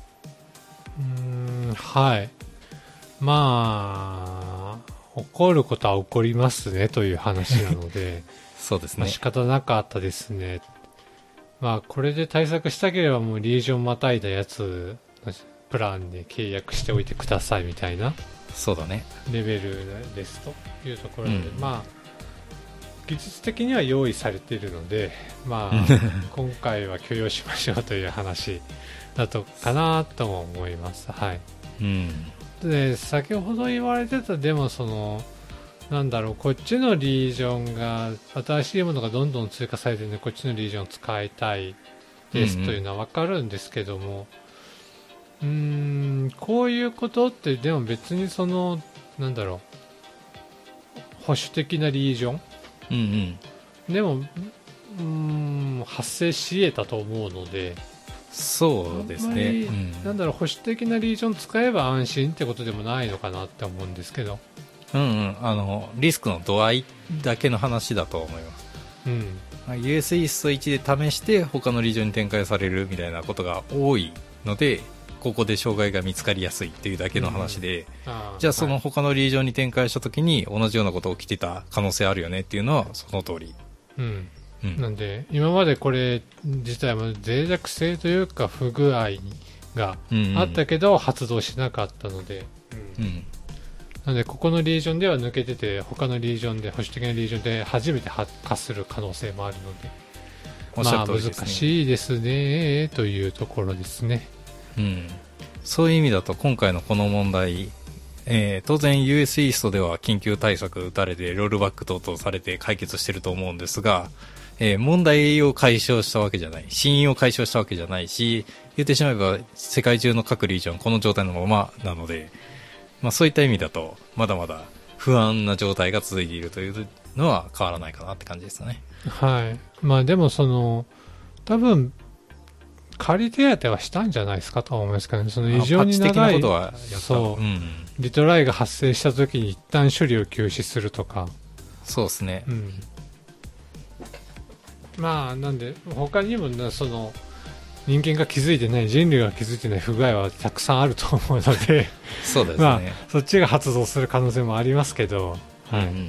ーん、はい。まあ、起こることは起こりますねという話なので、 そうですね。 まあ、仕方なかったですね。まあ、これで対策したければもうリージョンまたいだやつのプランで契約しておいてくださいみたいな、 そうだね。 レベルですというところで、 うん、 まあ、技術的には用意されているので、まあ、今回は許容しましょうという話だとかなとも思います。はい。 うん。 で、先ほど言われてた、でもそのなんだろう、こっちのリージョンが新しいものがどんどん追加されてるので、こっちのリージョンを使いたいですというのは分かるんですけども、うん、うん、ーんこういうことってでも別にそのなんだろう、保守的なリージョン、 うんうん、 でもうーん発生し得たと思うので、 そうですね、うん、 なんだろう、保守的なリージョン使えば安心ってことでもないのかなって思うんですけど、 うんうん、あのリスクの度合いだけの話だと思います、 うん、 ユーエス イーストワンで試して他のリージョンに展開されるみたいなことが多いので、ここで障害が見つかりやすいっていうだけの話で、うん、あじゃあその他のリージョンに展開した時に同じようなこと起きてた可能性あるよねっていうのはその通り、 うんうん、なんで今までこれ自体も脆弱性というか不具合があったけど発動しなかったので、うんうん、なのでここのリージョンでは抜けてて他のリージョンで保守的なリージョンで初めて発火する可能性もあるので、おっしゃる通りですね、まあ、難しいですねというところですね、 うん、そういう意味だと今回のこの問題、えー、当然 ユーエス イーストでは緊急対策打たれてロールバック等々されて解決してると思うんですが、えー、問題を解消したわけじゃない、真因を解消したわけじゃないし、言ってしまえば世界中の各リージョンこの状態のままなので、まあ、そういった意味だとまだまだ不安な状態が続いているというのは変わらないかなって感じですね。 はい。まあでもその多分仮手当はしたんじゃないですかとは思いますけどね。その異常に長い、 パッチ的なことはやった。 そう、 うん、 リトライが発生した時に一旦処理を休止するとか。 そうですね。 うん、まあなんで他にもその人間が気づいてない、人類が気づいてない不具合はたくさんあると思うので、 そうですね。 まあそっちが発動する可能性もありますけど、はい。うんうん、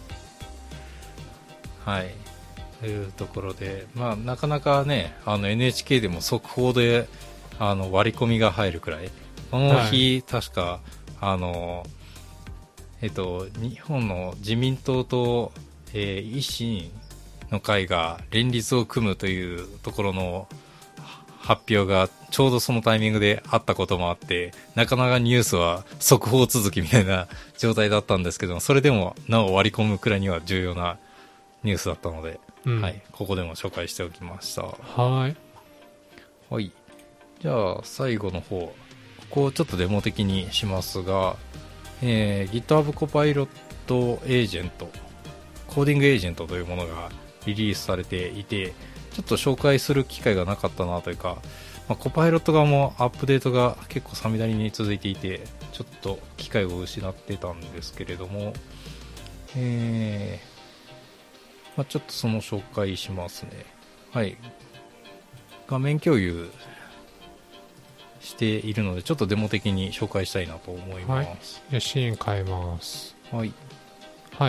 はい。というところで、まあ、なかなかね、あの エヌエイチケー でも速報であの割り込みが入るくらい、この日、はい、確かあのえっと、日本の自民党と、えー、維新の会が連立を組むというところの発表がちょうどそのタイミングであったこともあって、なかなかニュースは速報続きみたいな状態だったんですけども、それでもなお割り込むくらいには重要なニュースだったので、うん、はい、ここでも紹介しておきました。 はい。 はい。じゃあ最後の方、ここをちょっとデモ的にしますが、えー、GitHub Copilot Agent、コーディングエージェントというものがリリースされていて、ちょっと紹介する機会がなかったなというか、まあ、コパイロット側もアップデートが結構さみだりに続いていて、ちょっと機会を失ってたんですけれども、えーまあ、ちょっとその紹介しますね。はい。画面共有しているので、ちょっとデモ的に紹介したいなと思います。 はい。じゃあシーン変えます。 はい。 はい。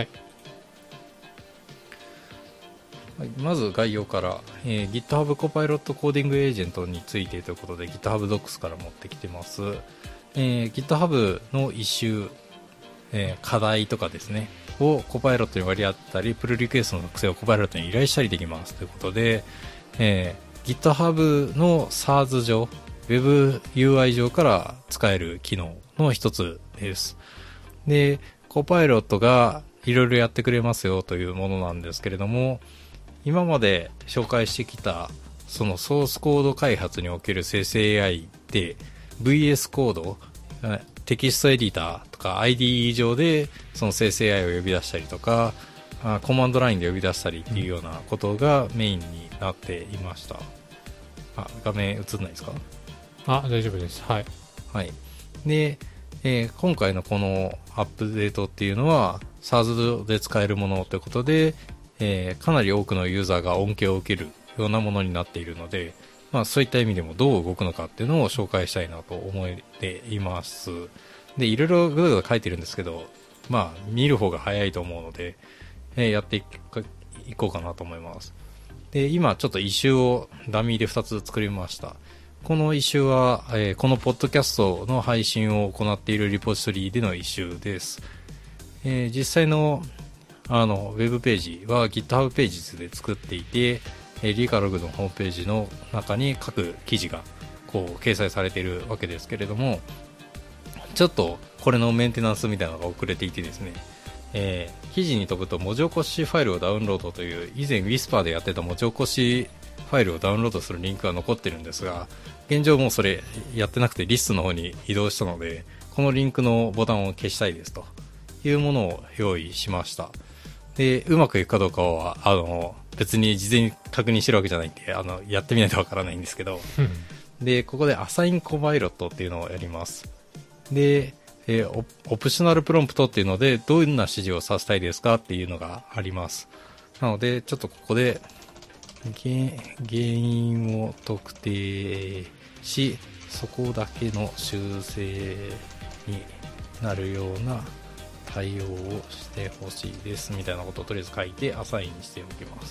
はい、まず概要から、えー、GitHub Copilot Coding Agent についてということで GitHub Docs から持ってきてます。えー、GitHub のイシュー、えー、課題とかですねを Copilot に割り当ったり、プルリクエストの作成を Copilot に依頼したりできますということで、えー、GitHub の SaaS 上、Web ユーアイ 上から使える機能の一つです。で、Copilot がいろいろやってくれますよというものなんですけれども、今まで紹介してきたそのソースコード開発における生成 エーアイ で ブイエス コード、テキストエディターとか アイディーイー 上でその生成 エーアイ を呼び出したりとか、コマンドラインで呼び出したりっていうようなことがメインになっていました。あ、画面映んないですか？ あ、大丈夫です。はい。 はい。で、えー、今回のこのアップデートっていうのは SaaS で使えるものということで、えー、かなり多くのユーザーが恩恵を受けるようなものになっているので、まあ、そういった意味でもどう動くのかっていうのを紹介したいなと思っています。で、いろいろグダグダ書いてるんですけど、まあ見る方が早いと思うので、えー、やっていこうかなと思います。で、今ちょっとイシューをダミーでふたつ作りました。このイシューは、えー、このポッドキャストの配信を行っているリポジトリでのイシューです。えー、実際のあのウェブページは GitHub ページで作っていて、えー、リカログのホームページの中に各記事がこう掲載されているわけですけれども、ちょっとこれのメンテナンスみたいなのが遅れていてですね、えー、記事に飛ぶと文字起こしファイルをダウンロードという以前 Whisper でやってた文字起こしファイルをダウンロードするリンクが残ってるんですが、現状もうそれやってなくてリストの方に移動したので、このリンクのボタンを消したいですというものを用意しました。で、うまくいくかどうかはあの別に事前に確認してるわけじゃないんで、あのやってみないとわからないんですけどで、ここでアサインコパイロットっていうのをやります。で、えー、オプショナルプロンプトっていうのでどんな指示をさせたいですかっていうのがあります。なのでちょっとここで原因を特定し、そこだけの修正になるような対応をしてほしいですみたいなことをとりあえず書いてアサインにしておきます。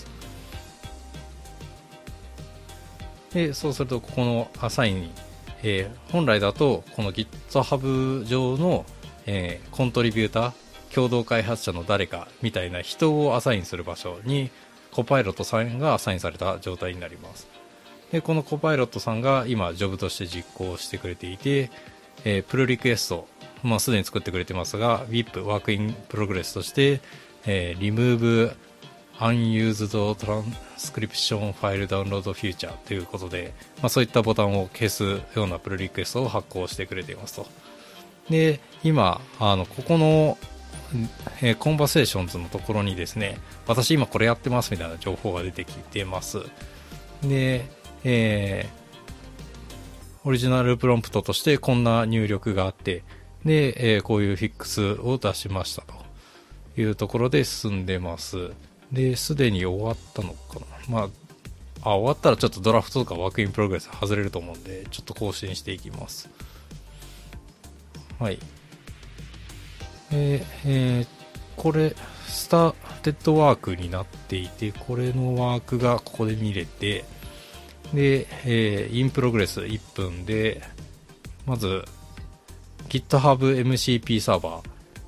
で、そうするとここのアサインに、えー、本来だとこの GitHub 上の、えー、コントリビューター、共同開発者の誰かみたいな人をアサインする場所にコパイロットさんがアサインされた状態になります。で、このコパイロットさんが今ジョブとして実行してくれていて、えー、プルリクエスト、まあ、すでに作ってくれてますが ウィップ Work in Progress として、えー、Remove Unused Transcription File Download Future ということで、まあ、そういったボタンを消すようなプルリクエストを発行してくれていますと。で、今あのここのえー、コンバセーションズのところにですね、私今これやってますみたいな情報が出てきてます。で、えー、オリジナルプロンプトとしてこんな入力があって、で、えー、こういうフィックスを出しましたというところで進んでます。で、すでに終わったのかな。まあ、あ、終わったらちょっとドラフトとかワークインプログレス外れると思うんで、ちょっと更新していきます。はい。えーえー、これスターテッドワークになっていて、これのワークがここで見れて、で、えー、インプログレスいっぷんで、まず GitHub エムシーピー サーバー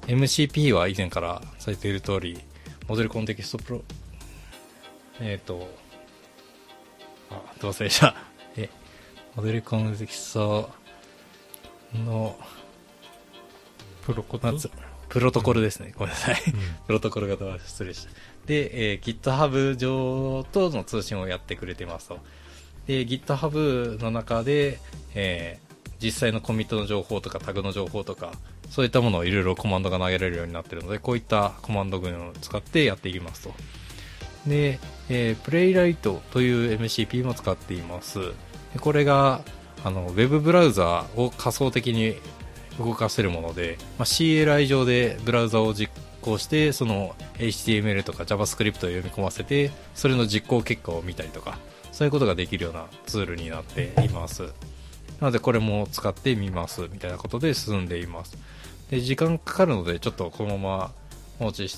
エムシーピー は以前からされている通り、モデルコンテキストプロ、えっ、ー、と、あ、どう忘れした。え、モデルコンテキストの、 プロコトプロトコルですね。うん、ごめんなさい。 うん、 プロトコル型は失礼した。で、えー、GitHub 上との通信をやってくれてますと。で、GitHub の中で、えー、実際のコミットの情報とかタグの情報とか、そういったものをいろいろコマンドが投げられるようになっているので、こういったコマンド群を使ってやっていきますと。で、えー、Playwright という エムシーピー も使っています。でこれが、あの、ウェブブラウザを仮想的に動かせるもので、まあ、シーエルアイ 上でブラウザを実行して、その エイチティーエムエル とか JavaScript を読み込ませて、それの実行結果を見たりとか、そういうことができるようなツールになっています。なのでこれも使ってみますみたいなことで進んでいます。で、時間かかるのでちょっとこのまま放置して、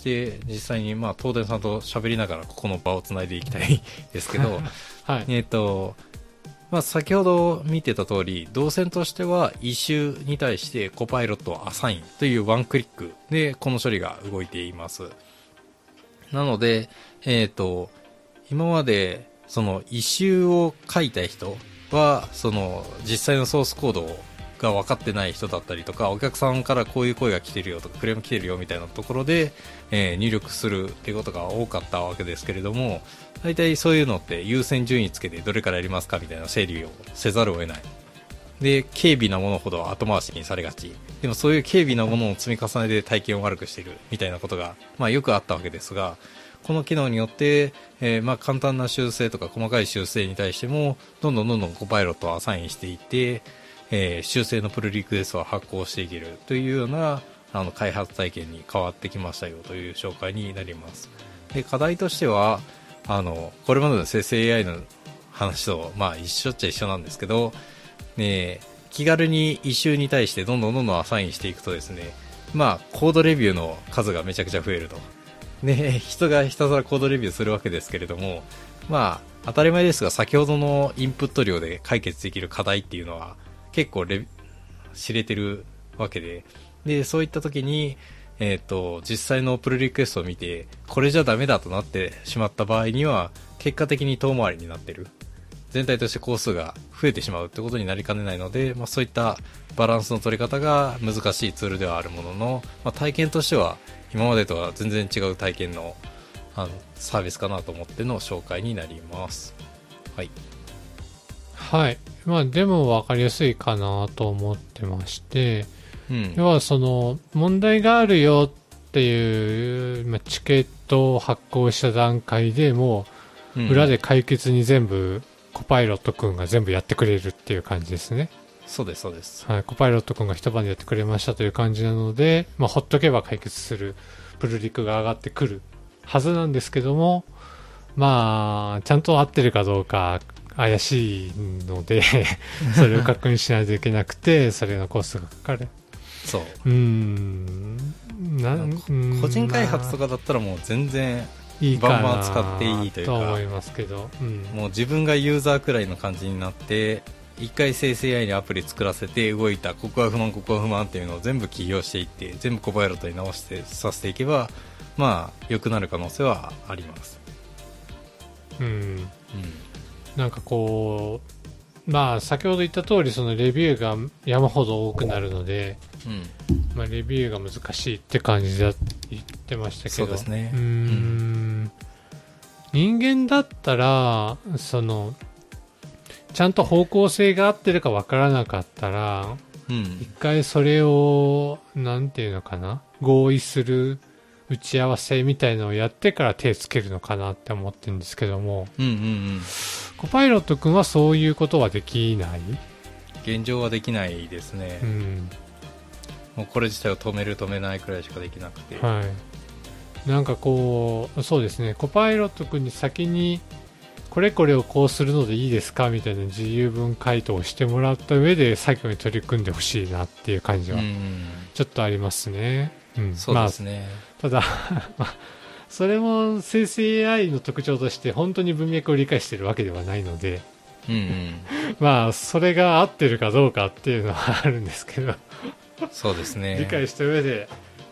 実際にまあ東電さんと喋りながらここの場をつないでいきたいですけど、 はい、 えっと、まあ、先ほど見てた通り、動線としてはイシューに対してコパイロットをアサインというワンクリックでこの処理が動いています。なので、えっと、今までそのイシューを書いた人は、その実際のソースコードが分かってない人だったりとか、お客さんからこういう声が来てるよとか、クレーム来てるよみたいなところで、えー、入力するっていうことが多かったわけですけれども、大体そういうのって優先順位つけてどれからやりますかみたいな整理をせざるを得ない。で、軽微なものほど後回しにされがち。でもそういう軽微なものの積み重ねで体験を悪くしているみたいなことが、まあよくあったわけですが、この機能によって、えー、まあ簡単な修正とか細かい修正に対しても、どんどんどんどんコパイロットをアサインしていって、えー、修正のプルリクエストを発行していけるというようなあの開発体験に変わってきましたよという紹介になります。で、課題としては、あのこれまでの生成 エーアイ の話と、まあ、一緒っちゃ一緒なんですけど、ね、気軽にイシューに対してどんどんどんどんアサインしていくとですね、まあ、コードレビューの数がめちゃくちゃ増えると。で、人がひたすらコードレビューするわけですけれども、まあ、当たり前ですが、先ほどのインプット量で解決できる課題っていうのは結構レ知れてるわけで、で、そういった時に、えっと、実際のプルリクエストを見て、これじゃダメだとなってしまった場合には、結果的に遠回りになってる。全体として工数が増えてしまうってことになりかねないので、まあ、そういったバランスの取り方が難しいツールではあるものの、まあ、体験としては今までとは全然違う体験の、あのサービスかなと思っての紹介になります。はい。 はい。まあ、でも分かりやすいかなと思ってまして、 うん、 要はその問題があるよっていう、まあ、チケットを発行した段階でもう裏で解決に全部コパイロット君が全部やってくれるっていう感じですね。 そうですそうです、 はい、コパイロット君が一晩でやってくれましたという感じなので、まあ、ほっとけば解決するプルリクが上がってくるはずなんですけども、まあちゃんと合ってるかどうか怪しいのでそれを確認しないといけなくてそれのコストがかかる。 そううーんな個人開発とかだったらもう全然いいかなバンバン使っていいというか、 と思いますけど、うん、 もう自分がユーザーくらいの感じになって一回生成 エーアイ にアプリ作らせて動いたここは不満ここは不満っていうのを全部起業していって全部コパイロットに直してさせていけばまあ良くなる可能性はあります。 うん、うん、なんかこうまあ先ほど言った通りそのレビューが山ほど多くなるので、うんまあ、レビューが難しいって感じだ言ってましたけど、 そうですね。 うーん、うん、人間だったらそのちゃんと方向性が合ってるか分からなかったら、うん、一回それをなんていうのかな合意する打ち合わせみたいのをやってから手つけるのかなって思ってるんですけども、うんうんうん、コパイロット君はそういうことはできない？ 現状はできないですね、うん、もうこれ自体を止める止めないくらいしかできなくて、 はい、なんかこうそうですねコパイロット君に先にこれこれをこうするのでいいですかみたいな自由文回答をしてもらった上で作業に取り組んでほしいなっていう感じはちょっとありますね、うん、 そうですね、 まあ、ただそれも生成 エーアイ の特徴として本当に文脈を理解しているわけではないので、うんうん、まあそれが合ってるかどうかっていうのはあるんですけどそうですね理解した上で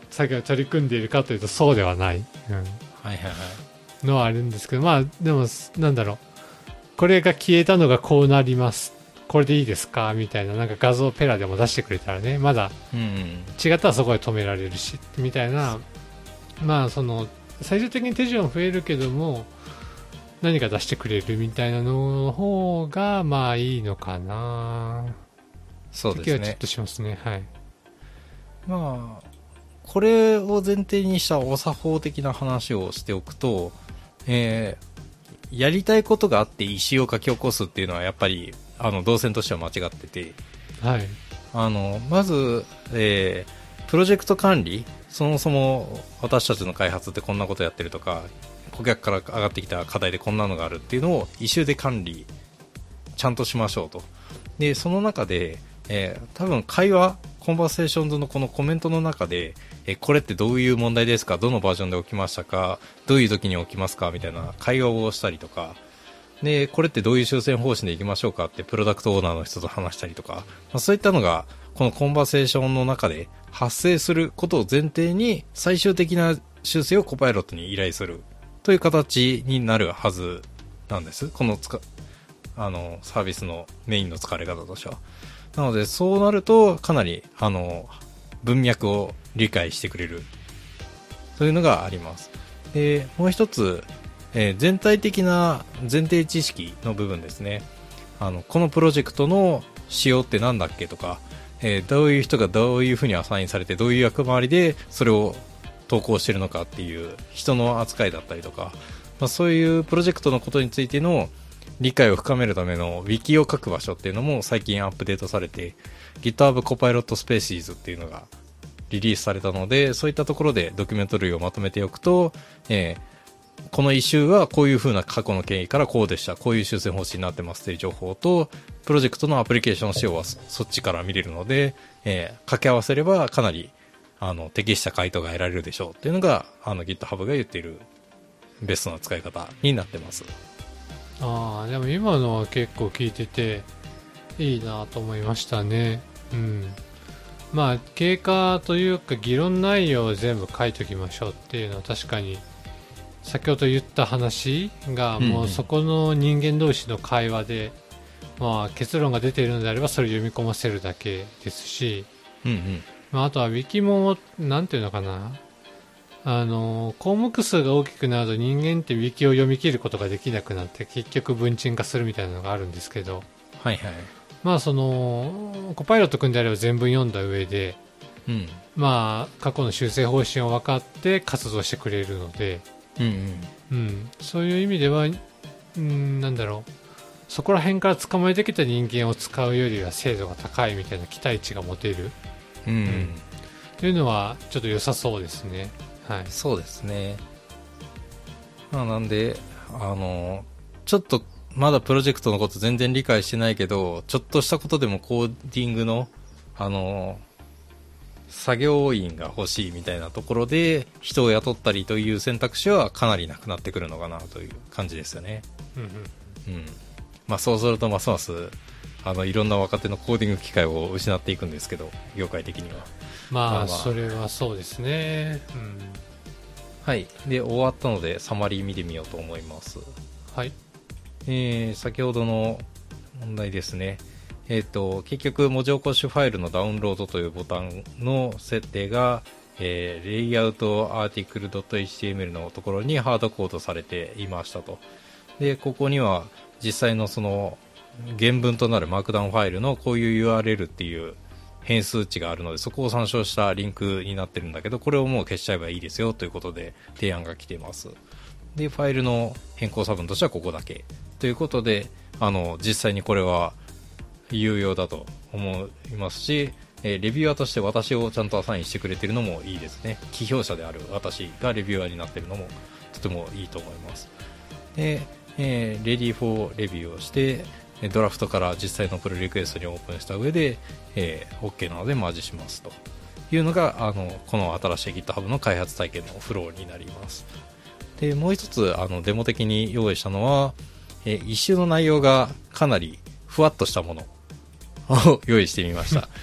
作業に取り組んでいるかというとそうではない、うん、 はいはいはいのはあるんですけど、まあでもなんだろう、これが消えたのがこうなります、これでいいですかみたいな、なんか画像ペラでも出してくれたらね、まだ違ったらそこで止められるしみたいな、まあその最終的に手順増えるけども何か出してくれるみたいなの方がまあいいのかな。 そうですね。 時はちょっとしますね。はい。 まあこれを前提にしたお作法的な話をしておくと、えー、やりたいことがあって意思を書き起こすっていうのはやっぱりあの動線としては間違ってて、 はい、 あのまず、えー、プロジェクト管理、そもそも私たちの開発ってこんなことやってるとか、顧客から上がってきた課題でこんなのがあるっていうのをイシューで管理ちゃんとしましょうと。でその中で、えー、多分会話コンバーセーションズのこのコメントの中で、えこれってどういう問題ですか、どのバージョンで起きましたか、どういう時に起きますかみたいな会話をしたりとかで、これってどういう修正方針でいきましょうかってプロダクトオーナーの人と話したりとか、まあ、そういったのがこのコンバーセーションの中で発生することを前提に最終的な修正をコパイロットに依頼するという形になるはずなんです。このつかあのサービスのメインの使われ方としては。なのでそうなるとかなりあの文脈を理解してくれるというのがあります。でもう一つ、えー、全体的な前提知識の部分ですね。あのこのプロジェクトの仕様ってなんだっけとか、えー、どういう人がどういうふうにアサインされてどういう役回りでそれを投稿しているのかっていう人の扱いだったりとか、まあ、そういうプロジェクトのことについての理解を深めるためのウィキを書く場所っていうのも最近アップデートされて GitHub Copilot Spaces っていうのがリリースされたので、そういったところでドキュメント類をまとめておくと、えー、このイシューはこういう風な過去の経緯からこうでした、こういう修正方針になってますという情報とプロジェクトのアプリケーション仕様はそっちから見れるので、えー、掛け合わせればかなりあの適した回答が得られるでしょうっていうのがあの GitHub が言っているベストな使い方になってます。 ああ、でも今のは結構聞いてていいなと思いましたね。うん。まあ経過というか議論内容を全部書いておきましょうっていうのは確かに先ほど言った話がもうそこの人間同士の会話で、うんうん、まあ結論が出ているのであればそれを読み込ませるだけですし、 うんうん、 まあ、あとはウィキもなんていうのかな、あの項目数が大きくなると人間ってウィキを読み切ることができなくなって結局文鎮化するみたいなのがあるんですけど、 はいはい、 まあそのコパイロット君であれば全文読んだ上で、うん、まあ過去の修正方針を分かって活動してくれるので、うんうんうん、そういう意味では、うん、なんだろう、そこら辺から捕まえてきた人間を使うよりは精度が高いみたいな期待値が持てる、うんうん、というのはちょっと良さそうですね。はい、 そうですね。まあ、なんであのちょっとまだプロジェクトのこと全然理解してないけど、ちょっとしたことでもコーディングのあの作業員が欲しいみたいなところで人を雇ったりという選択肢はかなりなくなってくるのかなという感じですよね。うんうんうん、まあ、そうするとますますあのいろんな若手のコーディング機会を失っていくんですけど、業界的にはまあ、まあまあそれはそうですね。うん、 はい。で終わったのでサマリー見てみようと思います。 はい。 えー、先ほどの問題ですね。えーと、結局文字起こしファイルのダウンロードというボタンの設定が、えー、レイアウトアーティクル .html のところにハードコードされていましたと。でここには実際のその原文となるマークダウンファイルのこういう ユーアールエル っていう変数値があるので、そこを参照したリンクになってるんだけど、これをもう消しちゃえばいいですよということで提案が来ています。でファイルの変更差分としてはここだけということで、あの実際にこれは有用だと思いますし、えー、レビュアーとして私をちゃんとアサインしてくれてるのもいいですね。起評者である私がレビュアーになってるのもとてもいいと思います。で、えー、レディーフォーレビューをしてドラフトから実際のプルリクエストにオープンした上で、えー、OK なのでマージしますというのがあのこの新しい GitHub の開発体験のフローになります。でもう一つあのデモ的に用意したのは、えー、イシューの内容がかなりふわっとしたものを用意してみました。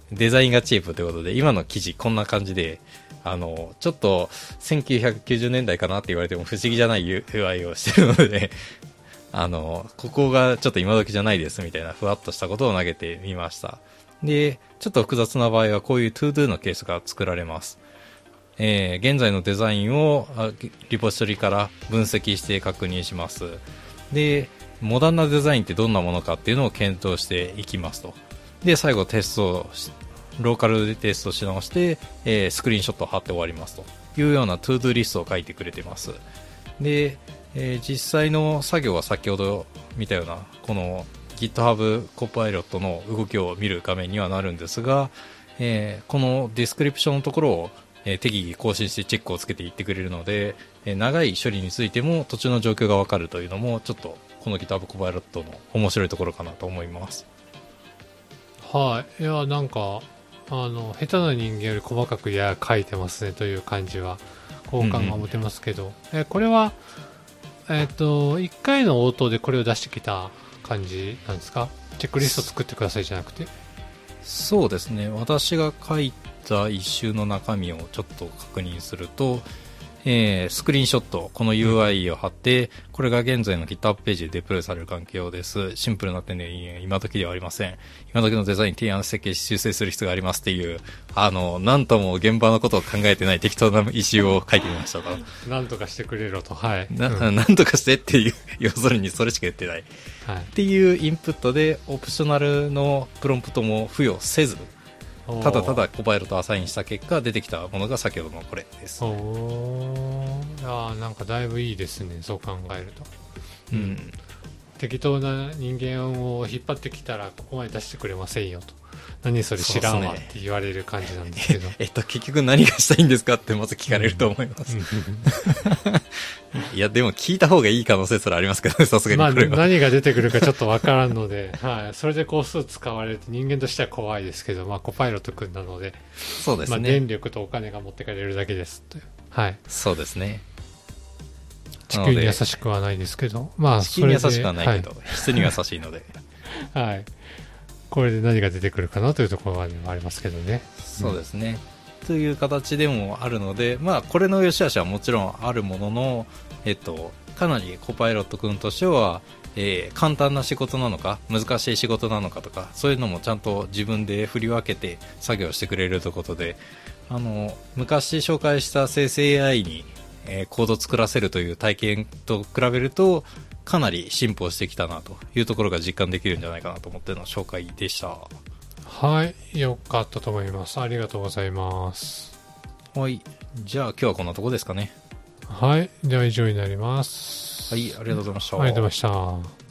デザインがチープということで、今の記事こんな感じで、あの、ちょっとせんきゅうひゃくきゅうじゅうねんだいかなって言われても不思議じゃない ユーアイ をしてるので、あの、ここがちょっと今時じゃないですみたいなふわっとしたことを投げてみました。で、ちょっと複雑な場合はこういう ToDo のケースが作られます。えー、現在のデザインをリポジトリから分析して確認します。で、モダンなデザインってどんなものかっていうのを検討していきますと。で、最後テストをローカルでテストし直して、えー、スクリーンショットを貼って終わりますというような ToDo リストを書いてくれてます。で、えー、実際の作業は先ほど見たようなこの GitHub コパイロットの動きを見る画面にはなるんですが、えー、このディスクリプションのところを、えー、適宜更新してチェックをつけていってくれるので、えー、長い処理についても途中の状況がわかるというのもちょっとこの GitHub コパイロットの面白いところかなと思います。 はい、いやなんかあの下手な人間より細かくや書いてますねという感じは好感が持てますけど、うんうん、えこれはえっといっかいの応答でこれを出してきた感じなんですか？チェックリスト作ってくださいじゃなくて。 そうですね、私が書いた一周の中身をちょっと確認すると、えー、スクリーンショット、この ユーアイ を貼って、うん、これが現在の GitHub ページでデプロイされる環境です。シンプルな点で今時ではありません。今時のデザイン、提案、設計、修正する必要がありますっていう、あの、なんとも現場のことを考えてない適当なイシューを書いてみましたと。 なんとかしてくれろと。はい。 な、うん、なんとかしてっていう、要するにそれしか言ってない。はい。っていうインプットで、オプショナルのプロンプトも付与せず、ただただコパイロットアサインした結果出てきたものが先ほどのこれです。 おー、あー、なんかだいぶいいですね、そう考えると。うん、適当な人間を引っ張ってきたらここまで出してくれませんよと。何それ知らんわって言われる感じなんですけど、 ね、えっと結局何がしたいんですかってまず聞かれると思います、うん、いやでも聞いた方がいい可能性すらありますけどね、さすがにこれは、 まあ、何が出てくるかちょっとわからんので、はい、それで個数使われると人間としては怖いですけど、まあ、コパイロット君なので、 そうですね、 まあ、電力とお金が持ってかれるだけですという、はい、 そうですね、 地球に優しくはないですけど、まあ、 地球に優しくはないけど、はい、質には優しいのではい、これで何が出てくるかなというところはありますけどね。 そうですね、うん、という形でもあるので、まあ、これの良し悪しはもちろんあるものの、えっと、かなりコパイロット君としては、えー、簡単な仕事なのか難しい仕事なのかとか、そういうのもちゃんと自分で振り分けて作業してくれるということで、あの昔紹介した生成 エーアイ に、えー、コード作らせるという体験と比べるとかなり進歩してきたなというところが実感できるんじゃないかなと思っての紹介でした。 はい、よかったと思います。ありがとうございます。 はい、じゃあ今日はこんなとこですかね。 はい、では以上になります。 はい、ありがとうございました。 ありがとうございました。